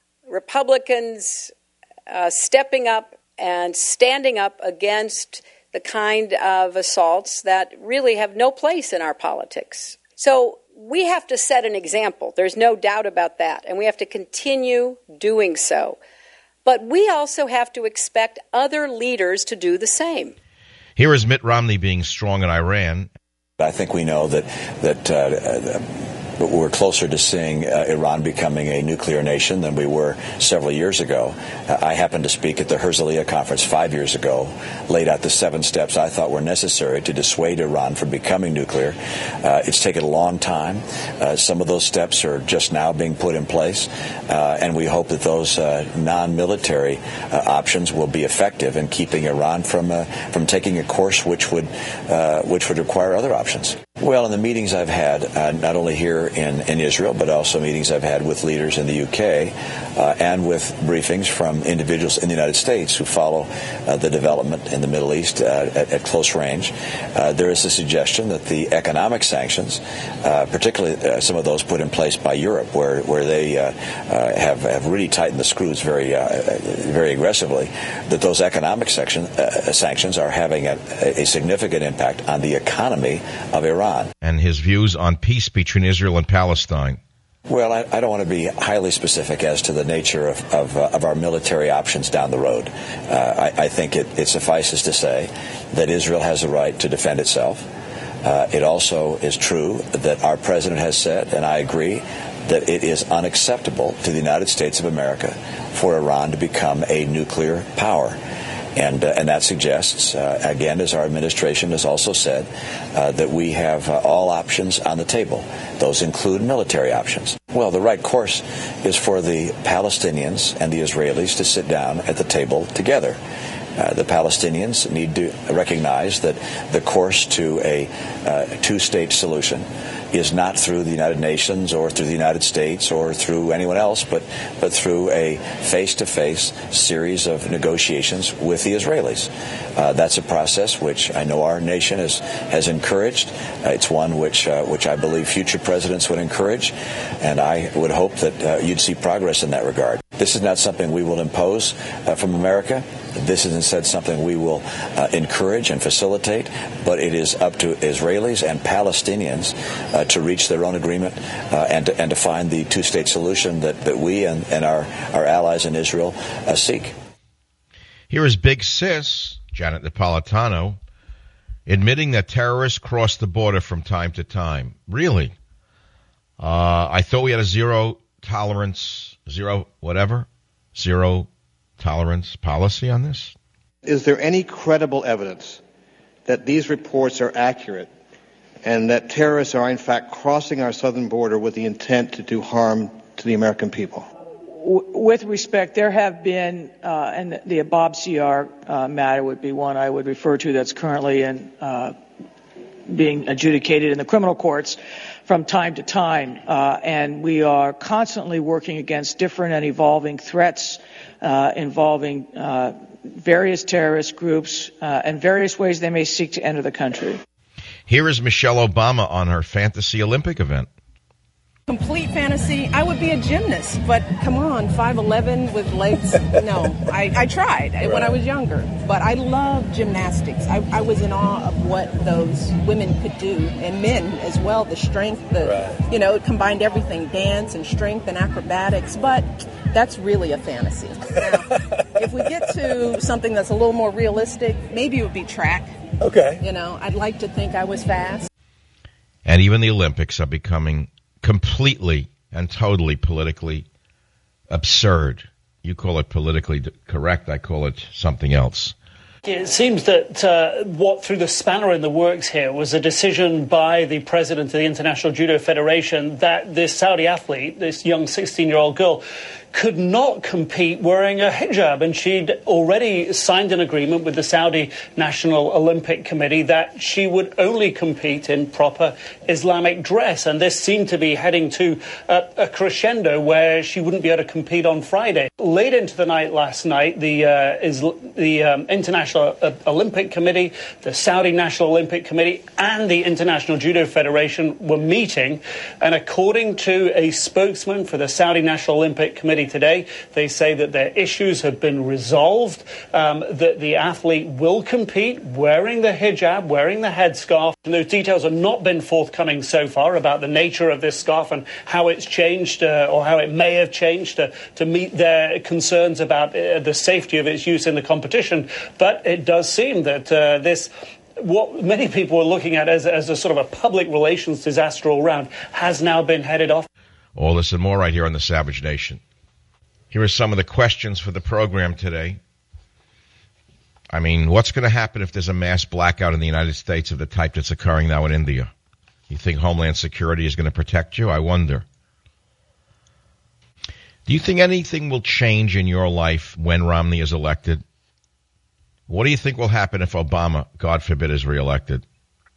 Republicans uh, stepping up and standing up against the kind of assaults that really have no place in our politics. So we have to set an example. There's no doubt about that. And we have to continue doing so. But we also have to expect other leaders to do the same. Here is Mitt Romney being strong in Iran. I think we know that that uh, we're closer to seeing uh, Iran becoming a nuclear nation than we were several years ago. Uh, I happened to speak at the Herzliya conference five years ago, laid out the seven steps I thought were necessary to dissuade Iran from becoming nuclear. Uh, it's taken a long time. Uh, some of those steps are just now being put in place, uh, and we hope that those uh, non-military uh, options will be effective in keeping Iran from uh, from taking a course which would uh, which would require other options. Well, in the meetings I've had, uh, not only here in, in Israel, but also meetings I've had with leaders in the U K uh, and with briefings from individuals in the United States who follow uh, the development in the Middle East uh, at, at close range, uh, there is a suggestion that the economic sanctions, uh, particularly uh, some of those put in place by Europe, where where they uh, uh, have have really tightened the screws very uh, very aggressively, that those economic section, uh, sanctions are having a, a significant impact on the economy of Iran. And his views on peace between Israel and Palestine. Well, I, I don't want to be highly specific as to the nature of of, uh, of our military options down the road. Uh, I, I think it, it suffices to say that Israel has a right to defend itself. Uh, it also is true that our president has said, and I agree, that it is unacceptable to the United States of America for Iran to become a nuclear power. And, uh, and that suggests, uh, again, as our administration has also said, uh, that we have uh, all options on the table. Those include military options. Well, the right course is for the Palestinians and the Israelis to sit down at the table together. Uh, the Palestinians need to recognize that the course to a uh, two-state solution is not through the United Nations or through the United States or through anyone else, but but through a face-to-face series of negotiations with the Israelis. Uh, that's a process which I know our nation has has encouraged. Uh, it's one which uh, which I believe future presidents would encourage, and I would hope that uh, you'd see progress in that regard. This is not something we will impose uh, from America. This is instead something we will uh, encourage and facilitate, but it is up to Israelis and Palestinians uh, to reach their own agreement uh, and, to, and to find the two-state solution that, that we and, and our, our allies in Israel uh, seek. Here is Big Sis, Janet Napolitano, admitting that terrorists cross the border from time to time. Really? Uh, I thought we had a zero tolerance, zero whatever, zero tolerance policy on this? Is there any credible evidence that these reports are accurate and that terrorists are in fact crossing our southern border with the intent to do harm to the American people? With respect, there have been, uh, and the Abab C R uh, matter would be one I would refer to that's currently in, uh, being adjudicated in the criminal courts. from time to time, uh, and we are constantly working against different and evolving threats uh, involving uh, various terrorist groups uh, and various ways they may seek to enter the country. Here is Michelle Obama on her fantasy Olympic event. Complete fantasy, I would be a gymnast, but come on, five eleven with legs, no. I, I tried right. when I was younger, but I love gymnastics. I, I was in awe of what those women could do, and men as well, the strength, the right. you know, it combined everything, dance and strength and acrobatics, but that's really a fantasy. Now, if we get to something that's a little more realistic, maybe it would be track. Okay. You know, I'd like to think I was fast. And even the Olympics are becoming completely and totally politically absurd. You call it politically correct. I call it something else. It seems that uh, what threw the spanner in the works here was a decision by the president of the International Judo Federation that this Saudi athlete, this young sixteen-year-old girl, could not compete wearing a hijab. And she'd already signed an agreement with the Saudi National Olympic Committee that she would only compete in proper Islamic dress. And this seemed to be heading to a, a crescendo where she wouldn't be able to compete on Friday. Late into the night last night, the, uh, is, the um, International Olympic Committee, the Saudi National Olympic Committee, and the International Judo Federation were meeting. And according to a spokesman for the Saudi National Olympic Committee today, they say that their issues have been resolved, um, that the athlete will compete wearing the hijab, wearing the headscarf. And those details have not been forthcoming so far about the nature of this scarf and how it's changed uh, or how it may have changed to, to meet their concerns about uh, the safety of its use in the competition. But it does seem that uh, this what many people are looking at as, as a sort of a public relations disaster all round has now been headed off. All this and more right here on the Savage Nation. Here are some of the questions for the program today. I mean, what's going to happen if there's a mass blackout in the United States of the type that's occurring now in India? You think Homeland Security is going to protect you? I wonder. Do you think anything will change in your life when Romney is elected? What do you think will happen if Obama, God forbid, is reelected?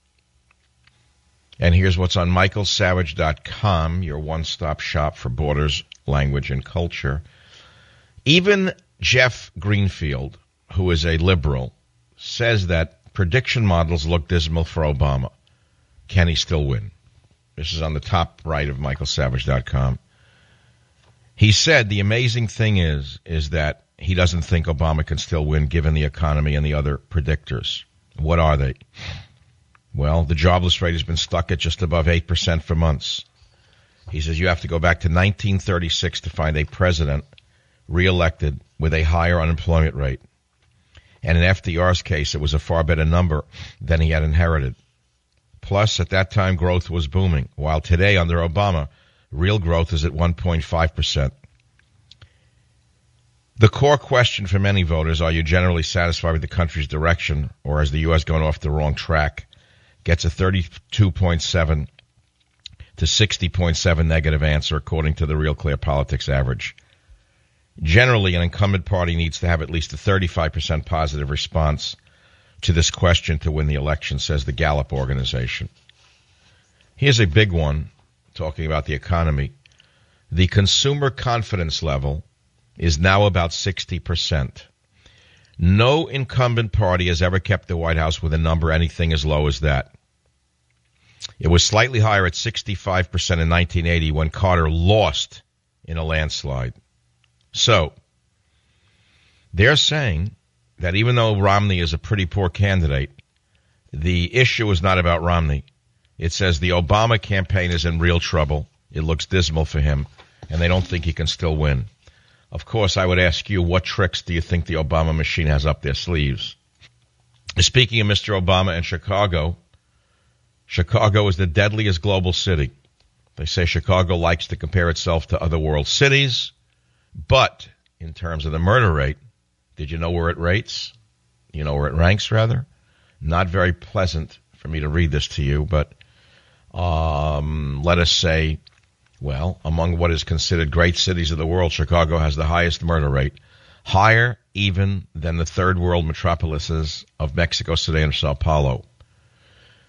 And here's what's on Michael Savage dot com, your one-stop shop for borders, language, and culture. Even Jeff Greenfield, who is a liberal, says that prediction models look dismal for Obama. Can he still win? This is on the top right of Michael Savage dot com. He said the amazing thing is, is that he doesn't think Obama can still win given the economy and the other predictors. What are they? Well, the jobless rate has been stuck at just above eight percent for months. He says you have to go back to nineteen thirty-six to find a president reelected with a higher unemployment rate. And in F D R's case, it was a far better number than he had inherited. Plus, at that time, growth was booming, while today, under Obama, real growth is at one point five percent. The core question for many voters, are you generally satisfied with the country's direction, or has the U S gone off the wrong track, gets a thirty-two point seven to sixty point seven negative answer, according to the Real Clear Politics average. Generally, an incumbent party needs to have at least a thirty-five percent positive response to this question to win the election, says the Gallup organization. Here's a big one, talking about the economy. The consumer confidence level is now about sixty percent. No incumbent party has ever kept the White House with a number anything as low as that. It was slightly higher at sixty-five percent in nineteen eighty when Carter lost in a landslide. So, they're saying that even though Romney is a pretty poor candidate, the issue is not about Romney. It says the Obama campaign is in real trouble. It looks dismal for him, and they don't think he can still win. Of course, I would ask you, what tricks do you think the Obama machine has up their sleeves? Speaking of Mister Obama and Chicago, Chicago is the deadliest global city. They say Chicago likes to compare itself to other world cities, but in terms of the murder rate, did you know where it rates? You know where it ranks, rather? Not very pleasant for me to read this to you, but um, let us say, well, among what is considered great cities of the world, Chicago has the highest murder rate, higher even than the third world metropolises of Mexico City and Sao Paulo.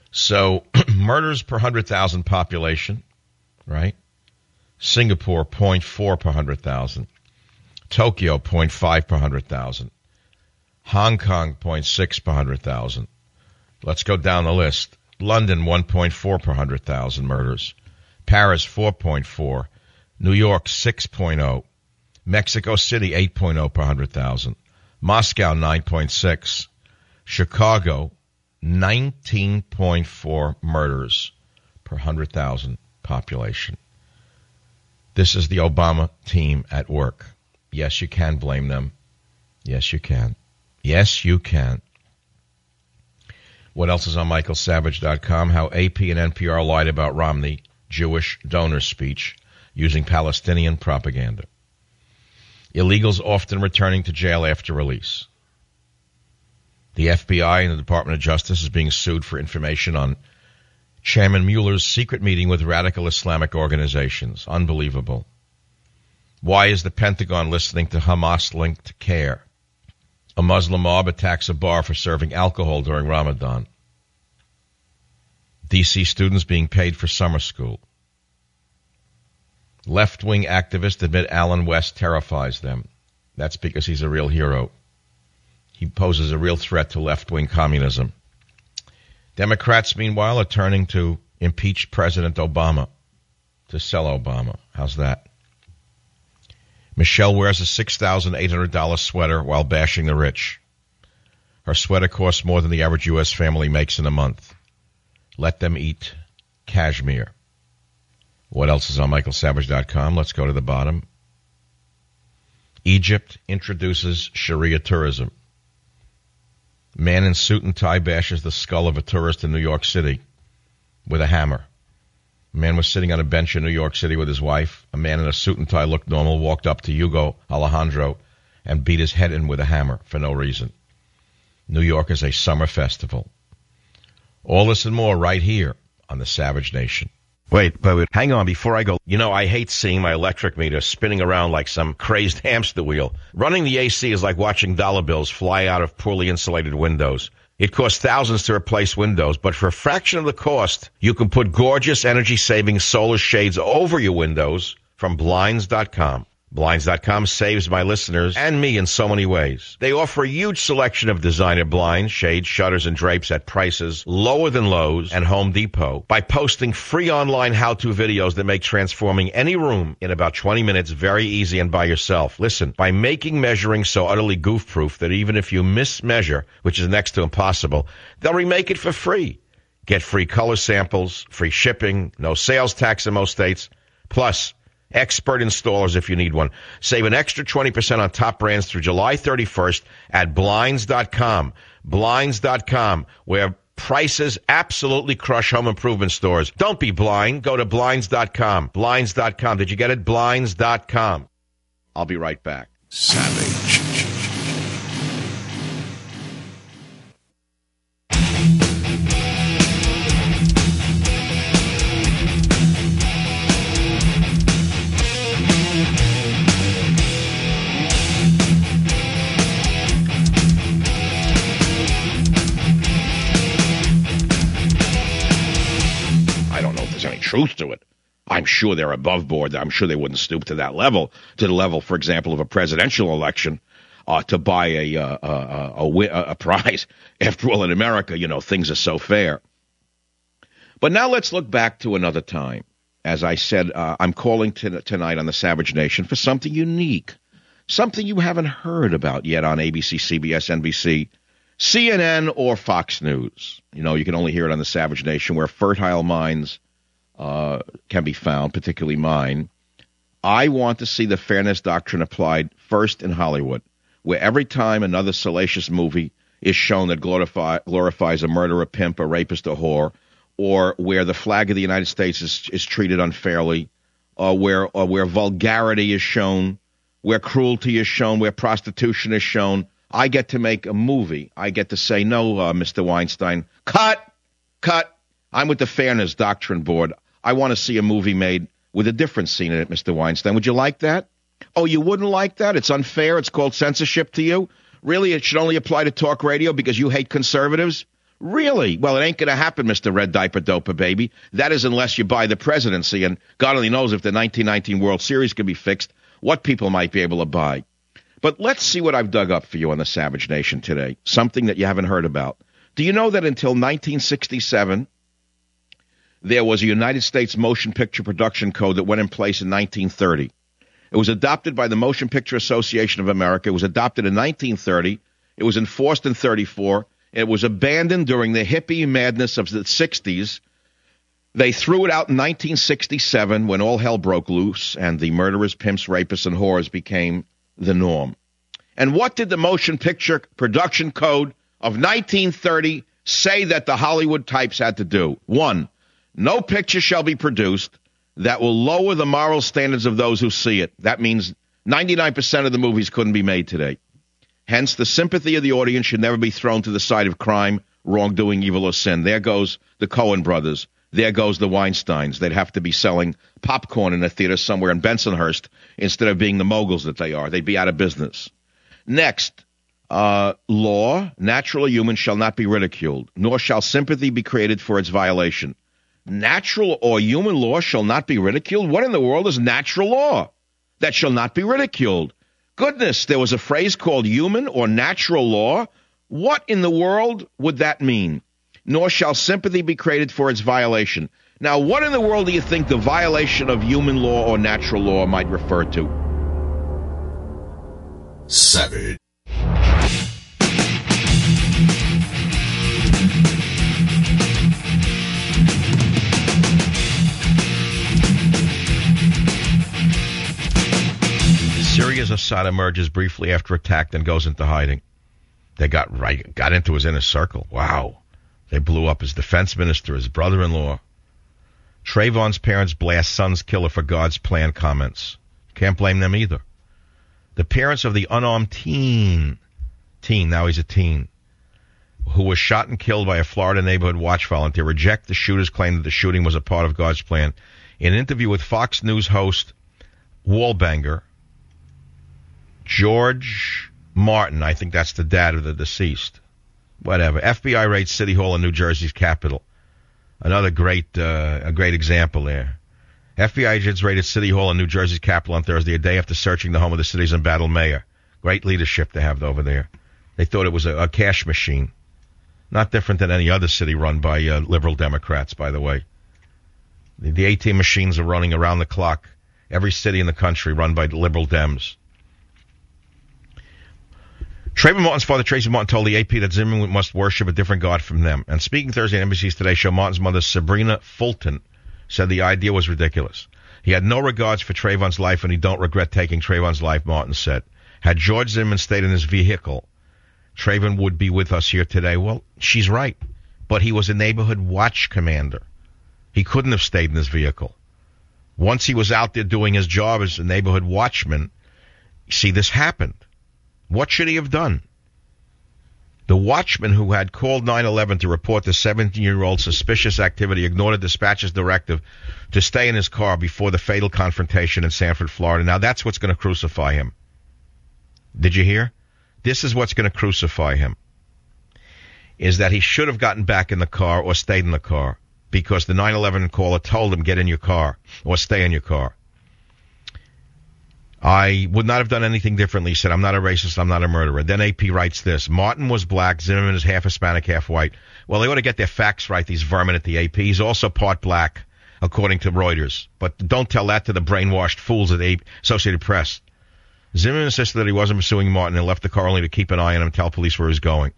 So murders per one hundred thousand population, right? Singapore, zero point four per one hundred thousand. Tokyo, zero point five per one hundred thousand. Hong Kong, zero point six per one hundred thousand. Let's go down the list. London, one point four per one hundred thousand murders. Paris, four point four. New York, six point oh. Mexico City, eight point oh per one hundred thousand. Moscow, nine point six. Chicago, nineteen point four murders per one hundred thousand population. This is the Obama team at work. Yes, you can blame them. Yes, you can. Yes, you can. What else is on Michael Savage dot com? How A P and N P R lied about Romney Jewish donor speech using Palestinian propaganda. Illegals often returning to jail after release. The F B I and the Department of Justice is being sued for information on Chairman Mueller's secret meeting with radical Islamic organizations. Unbelievable. Why is the Pentagon listening to Hamas-linked care? A Muslim mob attacks a bar for serving alcohol during Ramadan. D C students being paid for summer school. Left-wing activists admit Alan West terrifies them. That's because he's a real hero. He poses a real threat to left-wing communism. Democrats, meanwhile, are turning to impeach President Obama to sell Obama. How's that? Michelle wears a six thousand eight hundred dollars sweater while bashing the rich. Her sweater costs more than the average U S family makes in a month. Let them eat cashmere. What else is on Michael Savage dot com? Let's go to the bottom. Egypt introduces Sharia tourism. Man in suit and tie bashes the skull of a tourist in New York City with a hammer. A man was sitting on a bench in New York City with his wife. A man in a suit and tie looked normal, walked up to Hugo Alejandro and beat his head in with a hammer for no reason. New York is a summer festival. All this and more right here on the Savage Nation. Wait, but wait, hang on before I go. You know, I hate seeing my electric meter spinning around like some crazed hamster wheel. Running the A C is like watching dollar bills fly out of poorly insulated windows. It costs thousands to replace windows, but for a fraction of the cost, you can put gorgeous energy-saving solar shades over your windows from Blinds dot com. Blinds dot com saves my listeners and me in so many ways. They offer a huge selection of designer blinds, shades, shutters, and drapes at prices lower than Lowe's and Home Depot by posting free online how-to videos that make transforming any room in about twenty minutes very easy and by yourself. Listen, by making measuring so utterly goof-proof that even if you mismeasure, which is next to impossible, they'll remake it for free. Get free color samples, free shipping, no sales tax in most states, plus expert installers if you need one. Save an extra twenty percent on top brands through July thirty-first at Blinds dot com. Blinds dot com, where prices absolutely crush home improvement stores. Don't be blind. Go to Blinds dot com. Blinds dot com. Did you get it? Blinds dot com. I'll be right back. Savage. Truth to it. I'm sure they're above board. I'm sure they wouldn't stoop to that level, to the level, for example, of a presidential election, uh, to buy a, uh, a, a, a, a prize. After all, in America, you know, things are so fair. But now let's look back to another time. As I said, uh, I'm calling t- tonight on the Savage Nation for something unique, something you haven't heard about yet on A B C, C B S, N B C, C N N, or Fox News. You know, you can only hear it on the Savage Nation, where fertile minds Uh, can be found, particularly mine. I want to see the fairness doctrine applied first in Hollywood, where every time another salacious movie is shown that glorify, glorifies a murderer, pimp, a rapist, a whore, or where the flag of the United States is, is treated unfairly, or where, or where vulgarity is shown, where cruelty is shown, where prostitution is shown, I get to make a movie. I get to say, no, uh, Mister Weinstein, cut, cut. I'm with the Fairness Doctrine Board. I want to see a movie made with a different scene in it, Mister Weinstein. Would you like that? Oh, you wouldn't like that? It's unfair. It's called censorship to you? Really? It should only apply to talk radio because you hate conservatives? Really? Well, it ain't going to happen, Mister Red Diaper Doper Baby. That is unless you buy the presidency, and God only knows if the nineteen nineteen World Series can be fixed, what people might be able to buy. But let's see what I've dug up for you on the Savage Nation today, something that you haven't heard about. Do you know that until nineteen sixty-seven, there was a United States Motion Picture Production Code that went in place in nineteen thirty? It was adopted by the Motion Picture Association of America. It was adopted in nineteen thirty. It was enforced in thirty-four. It was abandoned during the hippie madness of the sixties. They threw it out in nineteen sixty-seven when all hell broke loose and the murderers, pimps, rapists, and whores became the norm. And what did the Motion Picture Production Code of nineteen thirty say that the Hollywood types had to do? One, no picture shall be produced that will lower the moral standards of those who see it. That means ninety-nine percent of the movies couldn't be made today. Hence, the sympathy of the audience should never be thrown to the side of crime, wrongdoing, evil, or sin. There goes the Coen brothers. There goes the Weinsteins. They'd have to be selling popcorn in a theater somewhere in Bensonhurst instead of being the moguls that they are. They'd be out of business. Next, uh, law, natural or human, shall not be ridiculed, nor shall sympathy be created for its violation. Natural or human law shall not be ridiculed? What in the world is natural law that shall not be ridiculed? Goodness, there was a phrase called human or natural law. What in the world would that mean? Nor shall sympathy be created for its violation. Now, what in the world do you think the violation of human law or natural law might refer to? Savage. Syria's Assad emerges briefly after attack, then goes into hiding. They got right, got into his inner circle. Wow. They blew up his defense minister, his brother-in-law. Trayvon's parents blast son's killer for God's plan comments. Can't blame them either. The parents of the unarmed teen, teen, now he's a teen, who was shot and killed by a Florida neighborhood watch volunteer, reject the shooter's claim that the shooting was a part of God's plan. In an interview with Fox News host Wallbanger, George Martin, I think that's the dad of the deceased. Whatever. F B I raids City Hall in New Jersey's capital. Another great, uh, a great example there. F B I agents raided City Hall in New Jersey's capital on Thursday, a day after searching the home of the city's embattled mayor. Great leadership to have over there. They thought it was a, a cash machine. Not different than any other city run by uh, liberal Democrats, by the way. The, the A T M machines are running around the clock. Every city in the country run by liberal Dems. Trayvon Martin's father, Tracy Martin, told the A P that Zimmerman must worship a different God from them. And speaking Thursday on N B C's Today Show, Martin's mother, Sabrina Fulton, said the idea was ridiculous. He had no regards for Trayvon's life, and he don't regret taking Trayvon's life, Martin said. Had George Zimmerman stayed in his vehicle, Trayvon would be with us here today. Well, she's right. But he was a neighborhood watch commander. He couldn't have stayed in his vehicle. Once he was out there doing his job as a neighborhood watchman, see, this happened. What should he have done? The watchman who had called nine eleven to report the seventeen-year-old suspicious activity ignored a dispatcher's directive to stay in his car before the fatal confrontation in Sanford, Florida. Now, that's what's going to crucify him. Did you hear? This is what's going to crucify him, is that he should have gotten back in the car or stayed in the car because the nine eleven caller told him, get in your car or stay in your car. I would not have done anything differently. He said, I'm not a racist, I'm not a murderer. Then A P writes this. Martin was black, Zimmerman is half Hispanic, half white. Well, they ought to get their facts right, these vermin at the A P. He's also part black, according to Reuters. But don't tell that to the brainwashed fools at the Associated Press. Zimmerman insisted that he wasn't pursuing Martin and left the car only to keep an eye on him and tell police where he was going.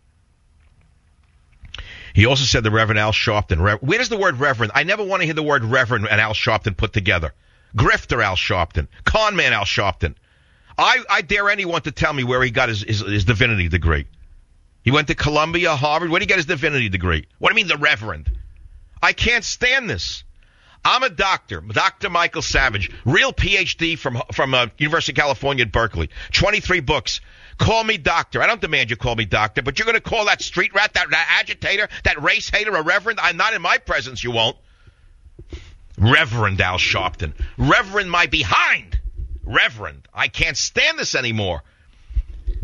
He also said the Reverend Al Sharpton. Re- where does the word reverend? I never want to hear the word reverend and Al Sharpton put together. Grifter Al Sharpton. Con man Al Sharpton. I, I dare anyone to tell me where he got his, his, his divinity degree. He went to Columbia, Harvard. Where did he get his divinity degree? What do you mean the Reverend? I can't stand this. I'm a doctor, Doctor Michael Savage, real P H D from from uh, University of California at Berkeley. twenty-three books. Call me doctor. I don't demand you call me doctor, but you're going to call that street rat, that, that agitator, that race hater a reverend? I'm not in my presence, you won't. Reverend Al Sharpton. Reverend my behind. Reverend. I can't stand this anymore.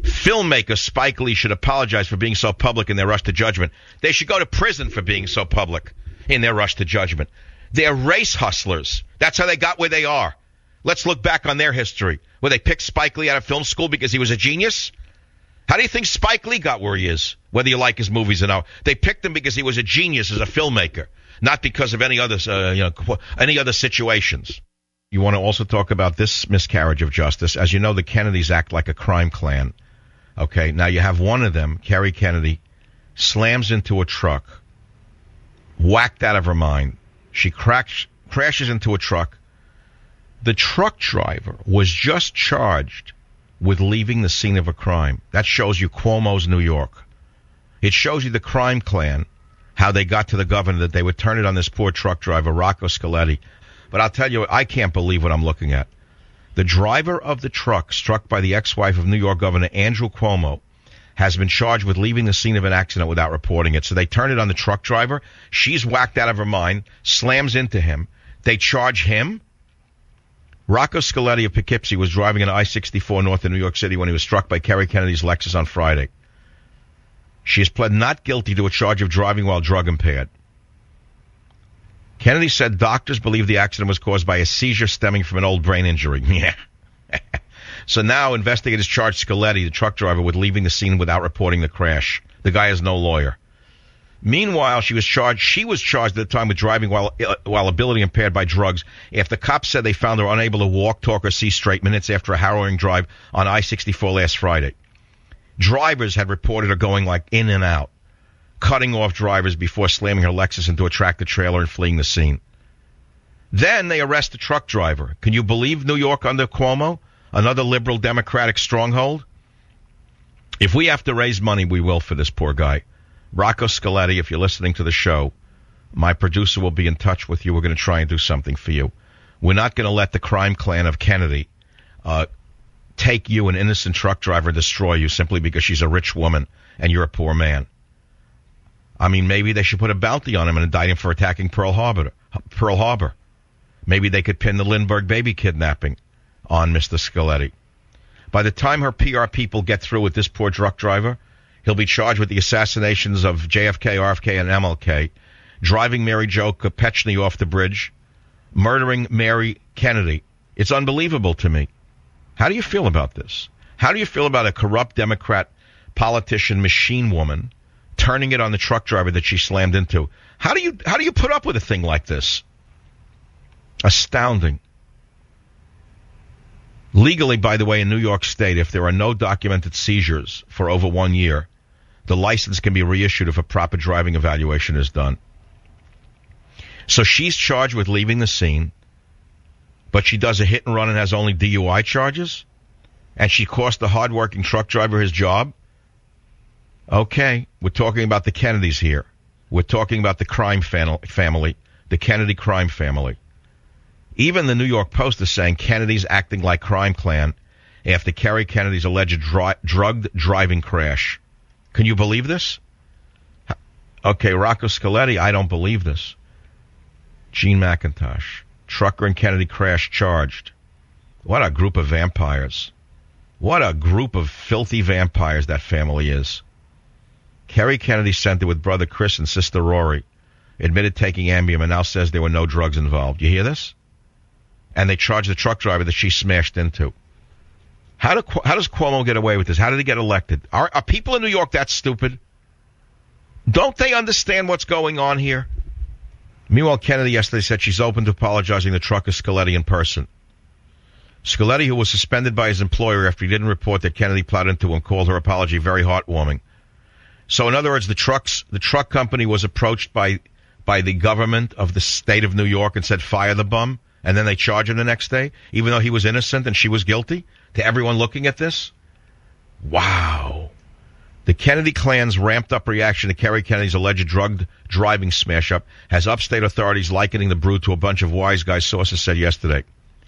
Filmmaker Spike Lee should apologize for being so public in their rush to judgment. They should go to prison for being so public in their rush to judgment. They're race hustlers. That's how they got where they are. Let's look back on their history. Where they picked Spike Lee out of film school because he was a genius? How do you think Spike Lee got where he is, whether you like his movies or not? They picked him because he was a genius as a filmmaker, not because of any other, uh, you know, any other situations. You want to also talk about this miscarriage of justice. As you know, the Kennedys act like a crime clan. Okay, now you have one of them, Kerry Kennedy, slams into a truck, whacked out of her mind. She cracks, crashes into a truck. The truck driver was just charged with leaving the scene of a crime. That shows you Cuomo's New York. It shows you the crime clan, how they got to the governor, that they would turn it on this poor truck driver, Rocco Scaletti. But I'll tell you, I can't believe what I'm looking at. The driver of the truck struck by the ex-wife of New York Governor Andrew Cuomo has been charged with leaving the scene of an accident without reporting it. So they turn it on the truck driver. She's whacked out of her mind, slams into him. They charge him. Rocco Scaletti of Poughkeepsie was driving on I sixty-four north of New York City when he was struck by Kerry Kennedy's Lexus on Friday. She has pled not guilty to a charge of driving while drug impaired. Kennedy said doctors believe the accident was caused by a seizure stemming from an old brain injury. Yeah. So now investigators charged Scaletti, the truck driver, with leaving the scene without reporting the crash. The guy has no lawyer. Meanwhile, she was charged. She was charged at the time with driving while uh, while ability impaired by drugs. After cops said they found her unable to walk, talk, or see straight minutes after a harrowing drive on I sixty-four last Friday. Drivers had reported her going like in and out, cutting off drivers before slamming her Lexus into a tractor trailer and fleeing the scene. Then they arrest the truck driver. Can you believe New York under Cuomo? Another liberal Democratic stronghold? If we have to raise money, we will for this poor guy. Rocco Scaletti, if you're listening to the show, my producer will be in touch with you. We're going to try and do something for you. We're not going to let the crime clan of Kennedy uh, take you, an innocent truck driver, destroy you simply because she's a rich woman and you're a poor man. I mean, maybe they should put a bounty on him and indict him for attacking Pearl Harbor. Pearl Harbor. Maybe they could pin the Lindbergh baby kidnapping on Mister Scaletti. By the time her P R people get through with this poor truck driver, he'll be charged with the assassinations of J F K, R F K, and M L K, driving Mary Jo Kopechne off the bridge, murdering Mary Kennedy. It's unbelievable to me. How do you feel about this? How do you feel about a corrupt Democrat politician machine woman turning it on the truck driver that she slammed into? How do you how do you put up with a thing like this? Astounding. Legally, by the way, in New York State, if there are no documented seizures for over one year, the license can be reissued if a proper driving evaluation is done. So she's charged with leaving the scene, but she does a hit and run and has only D U I charges? And she cost the hardworking truck driver his job? Okay, we're talking about the Kennedys here. We're talking about the crime family, the Kennedy crime family. Even the New York Post is saying Kennedy's acting like crime clan after Kerry Kennedy's alleged dri- drugged driving crash. Can you believe this? Okay, Rocco Scaletti, I don't believe this. Gene McIntosh, trucker and Kennedy crash charged. What a group of vampires. What a group of filthy vampires that family is. Kerry Kennedy Center with brother Chris and sister Rory admitted taking Ambien and now says there were no drugs involved. You hear this? And they charge the truck driver that she smashed into. How, do, how does Cuomo get away with this? How did he get elected? Are, are people in New York that stupid? Don't they understand what's going on here? Meanwhile, Kennedy yesterday said she's open to apologizing to trucker Scaletti in person. Scaletti, who was suspended by his employer after he didn't report that Kennedy plowed into him, called her apology very heartwarming. So in other words, the trucks, the truck company was approached by, by the government of the state of New York and said, fire the bum. And then they charge him the next day, even though he was innocent and she was guilty, to everyone looking at this? Wow. The Kennedy clan's ramped-up reaction to Kerry Kennedy's alleged drug driving smash-up has upstate authorities likening the brood to a bunch of wise guys, sources said yesterday.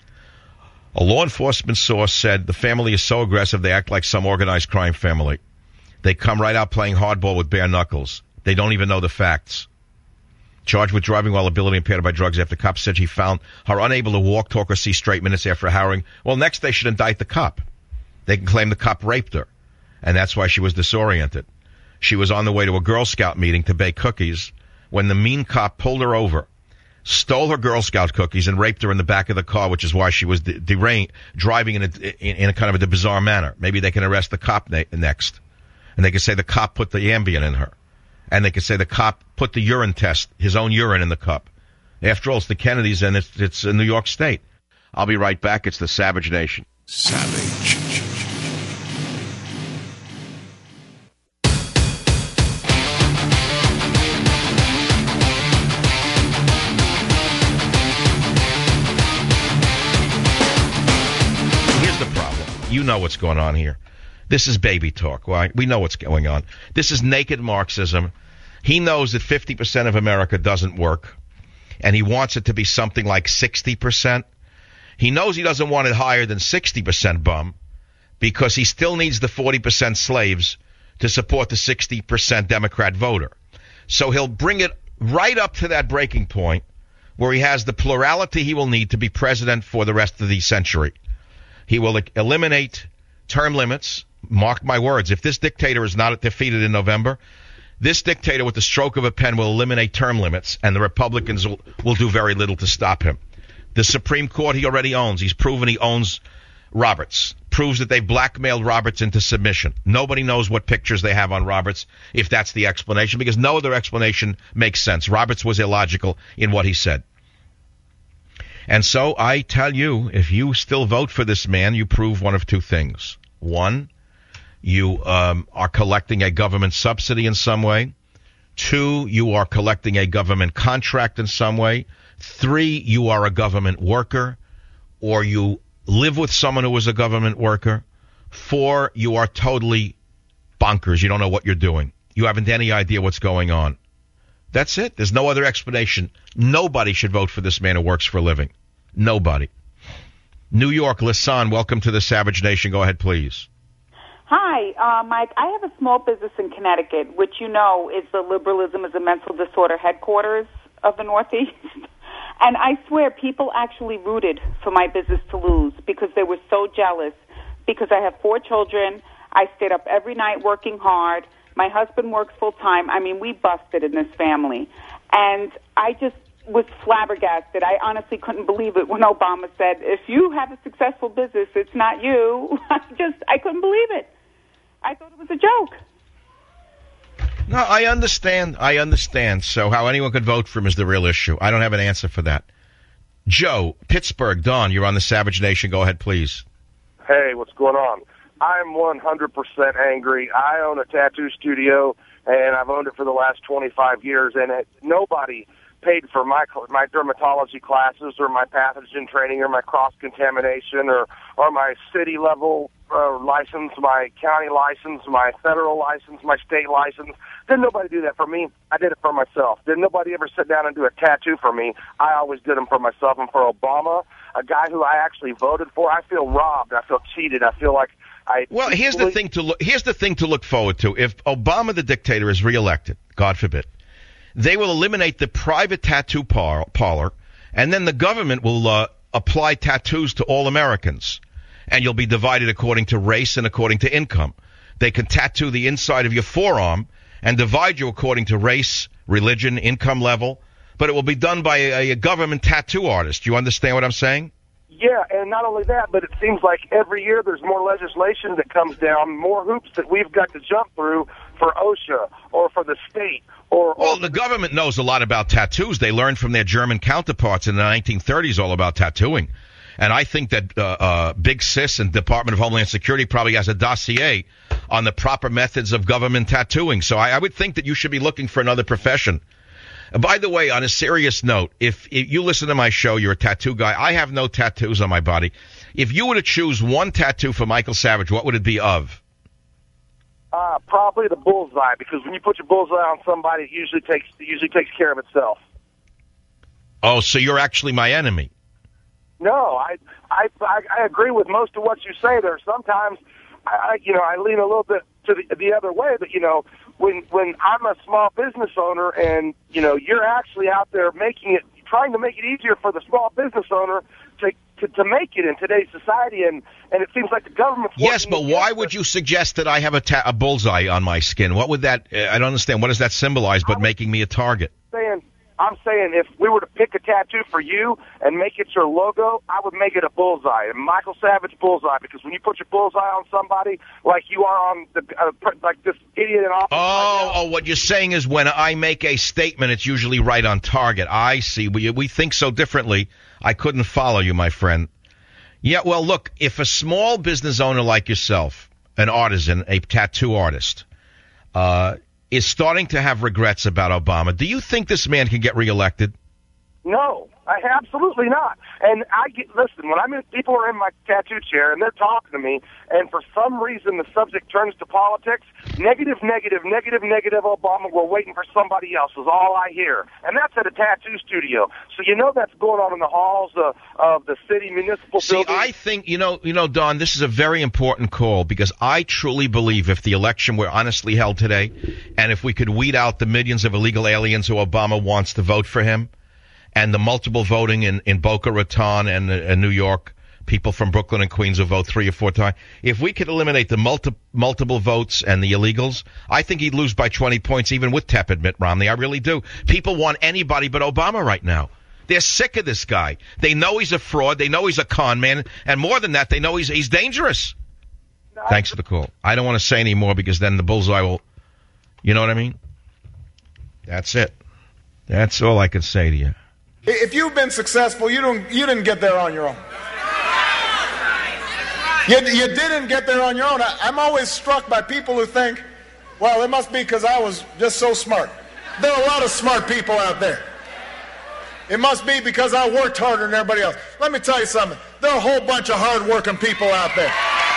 A law enforcement source said the family is so aggressive they act like some organized crime family. They come right out playing hardball with bare knuckles. They don't even know the facts. Charged with driving while ability impaired by drugs after cops said she found her unable to walk, talk, or see straight minutes after a harrowing. Well, next they should indict the cop. They can claim the cop raped her. and that's why she was disoriented. She was on the way to a Girl Scout meeting to bake cookies when the mean cop pulled her over, stole her Girl Scout cookies, and raped her in the back of the car, which is why she was de- deranged, driving in a, in, in a kind of a bizarre manner. Maybe they can arrest the cop na- next, and they can say the cop put the Ambien in her, and they can say the cop put the urine test, his own urine, in the cup. After all, it's the Kennedys, and it's, it's in New York State. I'll be right back. It's the Savage Nation. Savage. Here's the problem. You know what's going on here. This is baby talk, right? We know what's going on. This is naked Marxism. He knows that fifty percent of America doesn't work, and he wants it to be something like sixty percent. He knows he doesn't want it higher than sixty percent bum because he still needs the forty percent slaves to support the sixty percent Democrat voter. So he'll bring it right up to that breaking point where he has the plurality he will need to be president for the rest of the century. He will eliminate term limits. Mark my words. If this dictator is not defeated in November, this dictator with the stroke of a pen will eliminate term limits, and the Republicans will, will do very little to stop him. The Supreme Court he already owns. He's proven he owns Roberts. Proves that they blackmailed Roberts into submission. Nobody knows what pictures they have on Roberts, if that's the explanation, because no other explanation makes sense. Roberts was illogical in what he said. And so I tell you, if you still vote for this man, you prove one of two things. One, you um, are collecting a government subsidy in some way. Two, you are collecting a government contract in some way. Three, you are a government worker, or you live with someone who is a government worker. Four, you are totally bonkers. You don't know what you're doing. You haven't any idea what's going on. That's it. There's no other explanation. Nobody should vote for this man who works for a living. Nobody. New York, Lisanne, welcome to the Savage Nation. Go ahead, please. Hi, uh, Mike. I have a small business in Connecticut, which you know is the Liberalism is a Mental Disorder headquarters of the Northeast. And I swear people actually rooted for my business to lose because they were so jealous. Because I have four children. I stayed up every night working hard. My husband works full time. I mean, we busted in this family. And I just was flabbergasted. I honestly couldn't believe it when Obama said, if you have a successful business, it's not you. I just, I couldn't believe it. I thought it was a joke. No, I understand. I understand. So how anyone could vote for him is the real issue. I don't have an answer for that. Joe, Pittsburgh, Don, you're on the Savage Nation. Go ahead, please. Hey, what's going on? I'm one hundred percent angry. I own a tattoo studio, and I've owned it for the last twenty-five years, and it, nobody paid for my my dermatology classes or my pathogen training or my cross-contamination or, or my city-level uh, license, my county license, my federal license, my state license. Didn't nobody do that for me. I did it for myself. Didn't nobody ever sit down and do a tattoo for me. I always did them for myself. And for Obama, a guy who I actually voted for, I feel robbed. I feel cheated. I feel like I... Well, here's the thing to look, here's the thing to look forward to. If Obama, the dictator, is reelected, God forbid, they will eliminate the private tattoo par- parlor, and then the government will uh, apply tattoos to all Americans. And you'll be divided according to race and according to income. They can tattoo the inside of your forearm and divide you according to race, religion, income level, but it will be done by a, a government tattoo artist. You understand what I'm saying? Yeah, and not only that, but it seems like every year there's more legislation that comes down, more hoops that we've got to jump through for OSHA or for the state. Or, or well, the government knows a lot about tattoos. They learned from their German counterparts in the nineteen thirties all about tattooing. And I think that uh, uh, Big Sis and Department of Homeland Security probably has a dossier on the proper methods of government tattooing. So I, I would think that you should be looking for another profession. And by the way, on a serious note, if, if you listen to my show, you're a tattoo guy. I have no tattoos on my body. If you were to choose one tattoo for Michael Savage, what would it be of? Uh, probably the bullseye, because when you put your bullseye on somebody, it usually takes it usually takes care of itself. Oh, so you're actually my enemy. No, I, I, I, I agree with most of what you say there. Sometimes, I, you know, I lean a little bit to the, the other way, but, you know, when, when I'm a small business owner and, you know, you're actually out there making it, trying to make it easier for the small business owner to, to, to make it in today's society, and, and it seems like the government's Yes, but why would you suggest that I have a, ta- a bullseye on my skin? What would that, uh, I don't understand, what does that symbolize but making me a target? saying, I'm saying if we were to pick a tattoo for you and make it your logo, I would make it a bullseye, a Michael Savage bullseye, because when you put your bullseye on somebody like you are on the uh, like this idiot in office. Oh, right oh, what you're saying is when I make a statement, it's usually right on target. I see. We we think so differently. I couldn't follow you, my friend. Yeah, well, look, if a small business owner like yourself, an artisan, a tattoo artist, uh, is starting to have regrets about Obama, do you think this man can get reelected? No, I absolutely not. And I get, listen, when I'm in, people are in my tattoo chair and they're talking to me, and for some reason the subject turns to politics, negative, negative, negative, negative, Obama, we're waiting for somebody else is all I hear. And that's at a tattoo studio. So you know that's going on in the halls of, of the city municipal See, buildings. I think, you know, you know, Don, this is a very important call, because I truly believe if the election were honestly held today, and if we could weed out the millions of illegal aliens who Obama wants to vote for him, and the multiple voting in, in Boca Raton and uh, New York, people from Brooklyn and Queens who vote three or four times. If we could eliminate the multi- multiple votes and the illegals, I think he'd lose by twenty points even with tepid Mitt Romney. I really do. People want anybody but Obama right now. They're sick of this guy. They know he's a fraud. They know he's a con man. And more than that, they know he's he's dangerous. No, Thanks for the call. I don't want to say any more because then the bullseye will, you know what I mean? That's it. That's all I can say to you. If you've been successful, you don't you didn't get there on your own. You, you didn't get there on your own. I, I'm always struck by people who think, well, it must be because I was just so smart. There are a lot of smart people out there. It must be because I worked harder than everybody else. Let me tell you something. There are a whole bunch of hard-working people out there.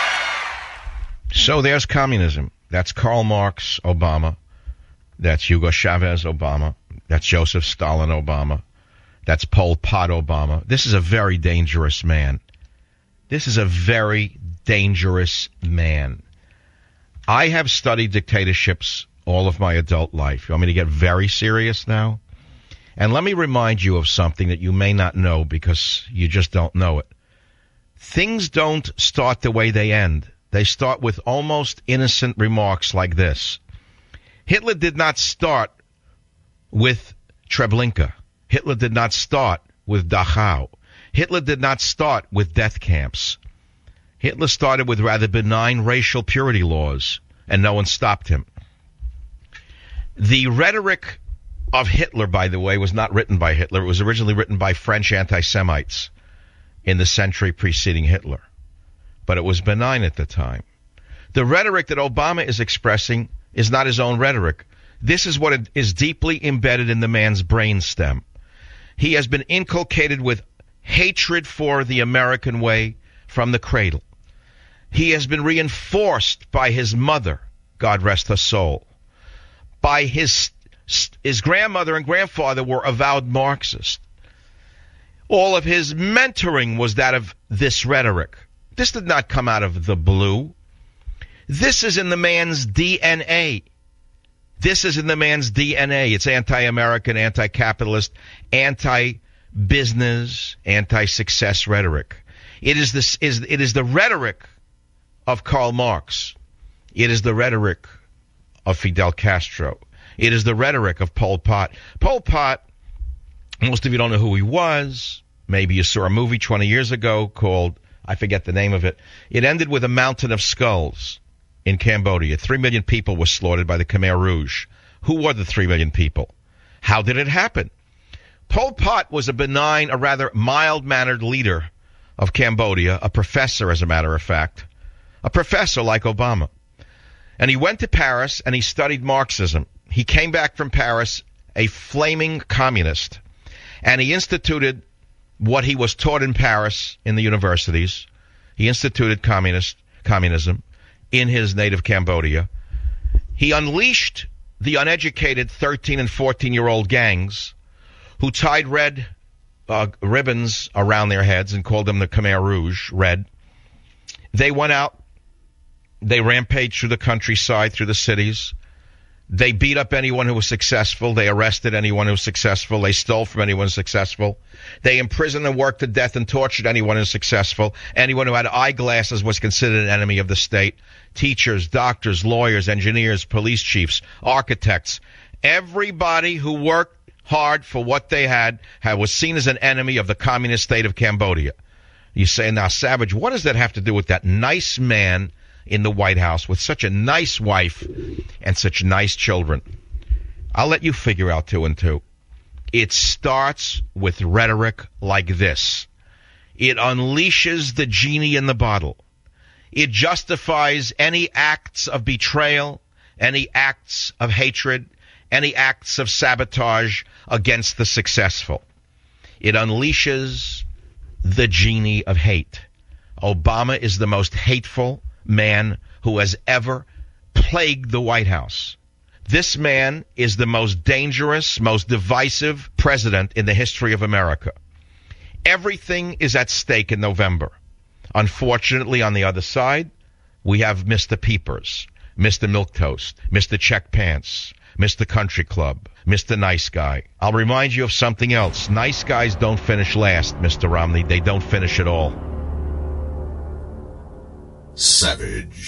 So there's communism. That's Karl Marx, Obama. That's Hugo Chavez, Obama. That's Joseph Stalin, Obama. That's Pol Pot, Obama. This is a very dangerous man. This is a very dangerous man. I have studied dictatorships all of my adult life. You want me to get very serious now? And let me remind you of something that you may not know because you just don't know it. Things don't start the way they end. They start with almost innocent remarks like this. Hitler did not start with Treblinka. Hitler did not start with Dachau. Hitler did not start with death camps. Hitler started with rather benign racial purity laws, and no one stopped him. The rhetoric of Hitler, by the way, was not written by Hitler. It was originally written by French anti-Semites in the century preceding Hitler. But it was benign at the time. The rhetoric that Obama is expressing is not his own rhetoric. This is what is deeply embedded in the man's brainstem. He has been inculcated with hatred for the American way from the cradle. He has been reinforced by his mother, God rest her soul. By his, his grandmother and grandfather were avowed Marxists. All of his mentoring was that of this rhetoric. This did not come out of the blue. This is in the man's D N A. This is in the man's D N A. It's anti-American, anti-capitalist, anti-business, anti-success rhetoric. It is this is it is the rhetoric of Karl Marx. It is the rhetoric of Fidel Castro. It is the rhetoric of Pol Pot. Pol Pot, most of you don't know who he was. Maybe you saw a movie twenty years ago called, I forget the name of it. It ended with a mountain of skulls in Cambodia. Three million people were slaughtered by the Khmer Rouge. Who were the three million people? How did it happen? Pol Pot was a benign, a rather mild-mannered leader of Cambodia, a professor, as a matter of fact, a professor like Obama. And he went to Paris and he studied Marxism. He came back from Paris a flaming communist, and he instituted what he was taught in Paris in the universities. He instituted communist communism in his native Cambodia. He unleashed the uneducated thirteen and fourteen-year-old gangs who tied red uh, ribbons around their heads and called them the Khmer Rouge, red. They went out. They rampaged through the countryside, through the cities. They beat up anyone who was successful. They arrested anyone who was successful. They stole from anyone who was successful. They imprisoned and worked to death and tortured anyone who was successful. Anyone who had eyeglasses was considered an enemy of the state. Teachers, doctors, lawyers, engineers, police chiefs, architects. Everybody who worked hard for what they had, had was seen as an enemy of the communist state of Cambodia. You say, now, Savage, what does that have to do with that nice man in the White House with such a nice wife and such nice children? I'll let you figure out two and two. It starts with rhetoric like this. It unleashes the genie in the bottle. It justifies any acts of betrayal, any acts of hatred, any acts of sabotage against the successful. It unleashes the genie of hate. Obama is the most hateful man who has ever plagued the White House. This man is the most dangerous, most divisive president in the history of America. Everything is at stake in November. Unfortunately, on the other side, we have Mister Peepers, Mister Milquetoast, Mister Check Pants, Mister Country Club, Mister Nice Guy. I'll remind you of something else. Nice guys don't finish last, Mister Romney. They don't finish at all. Savage.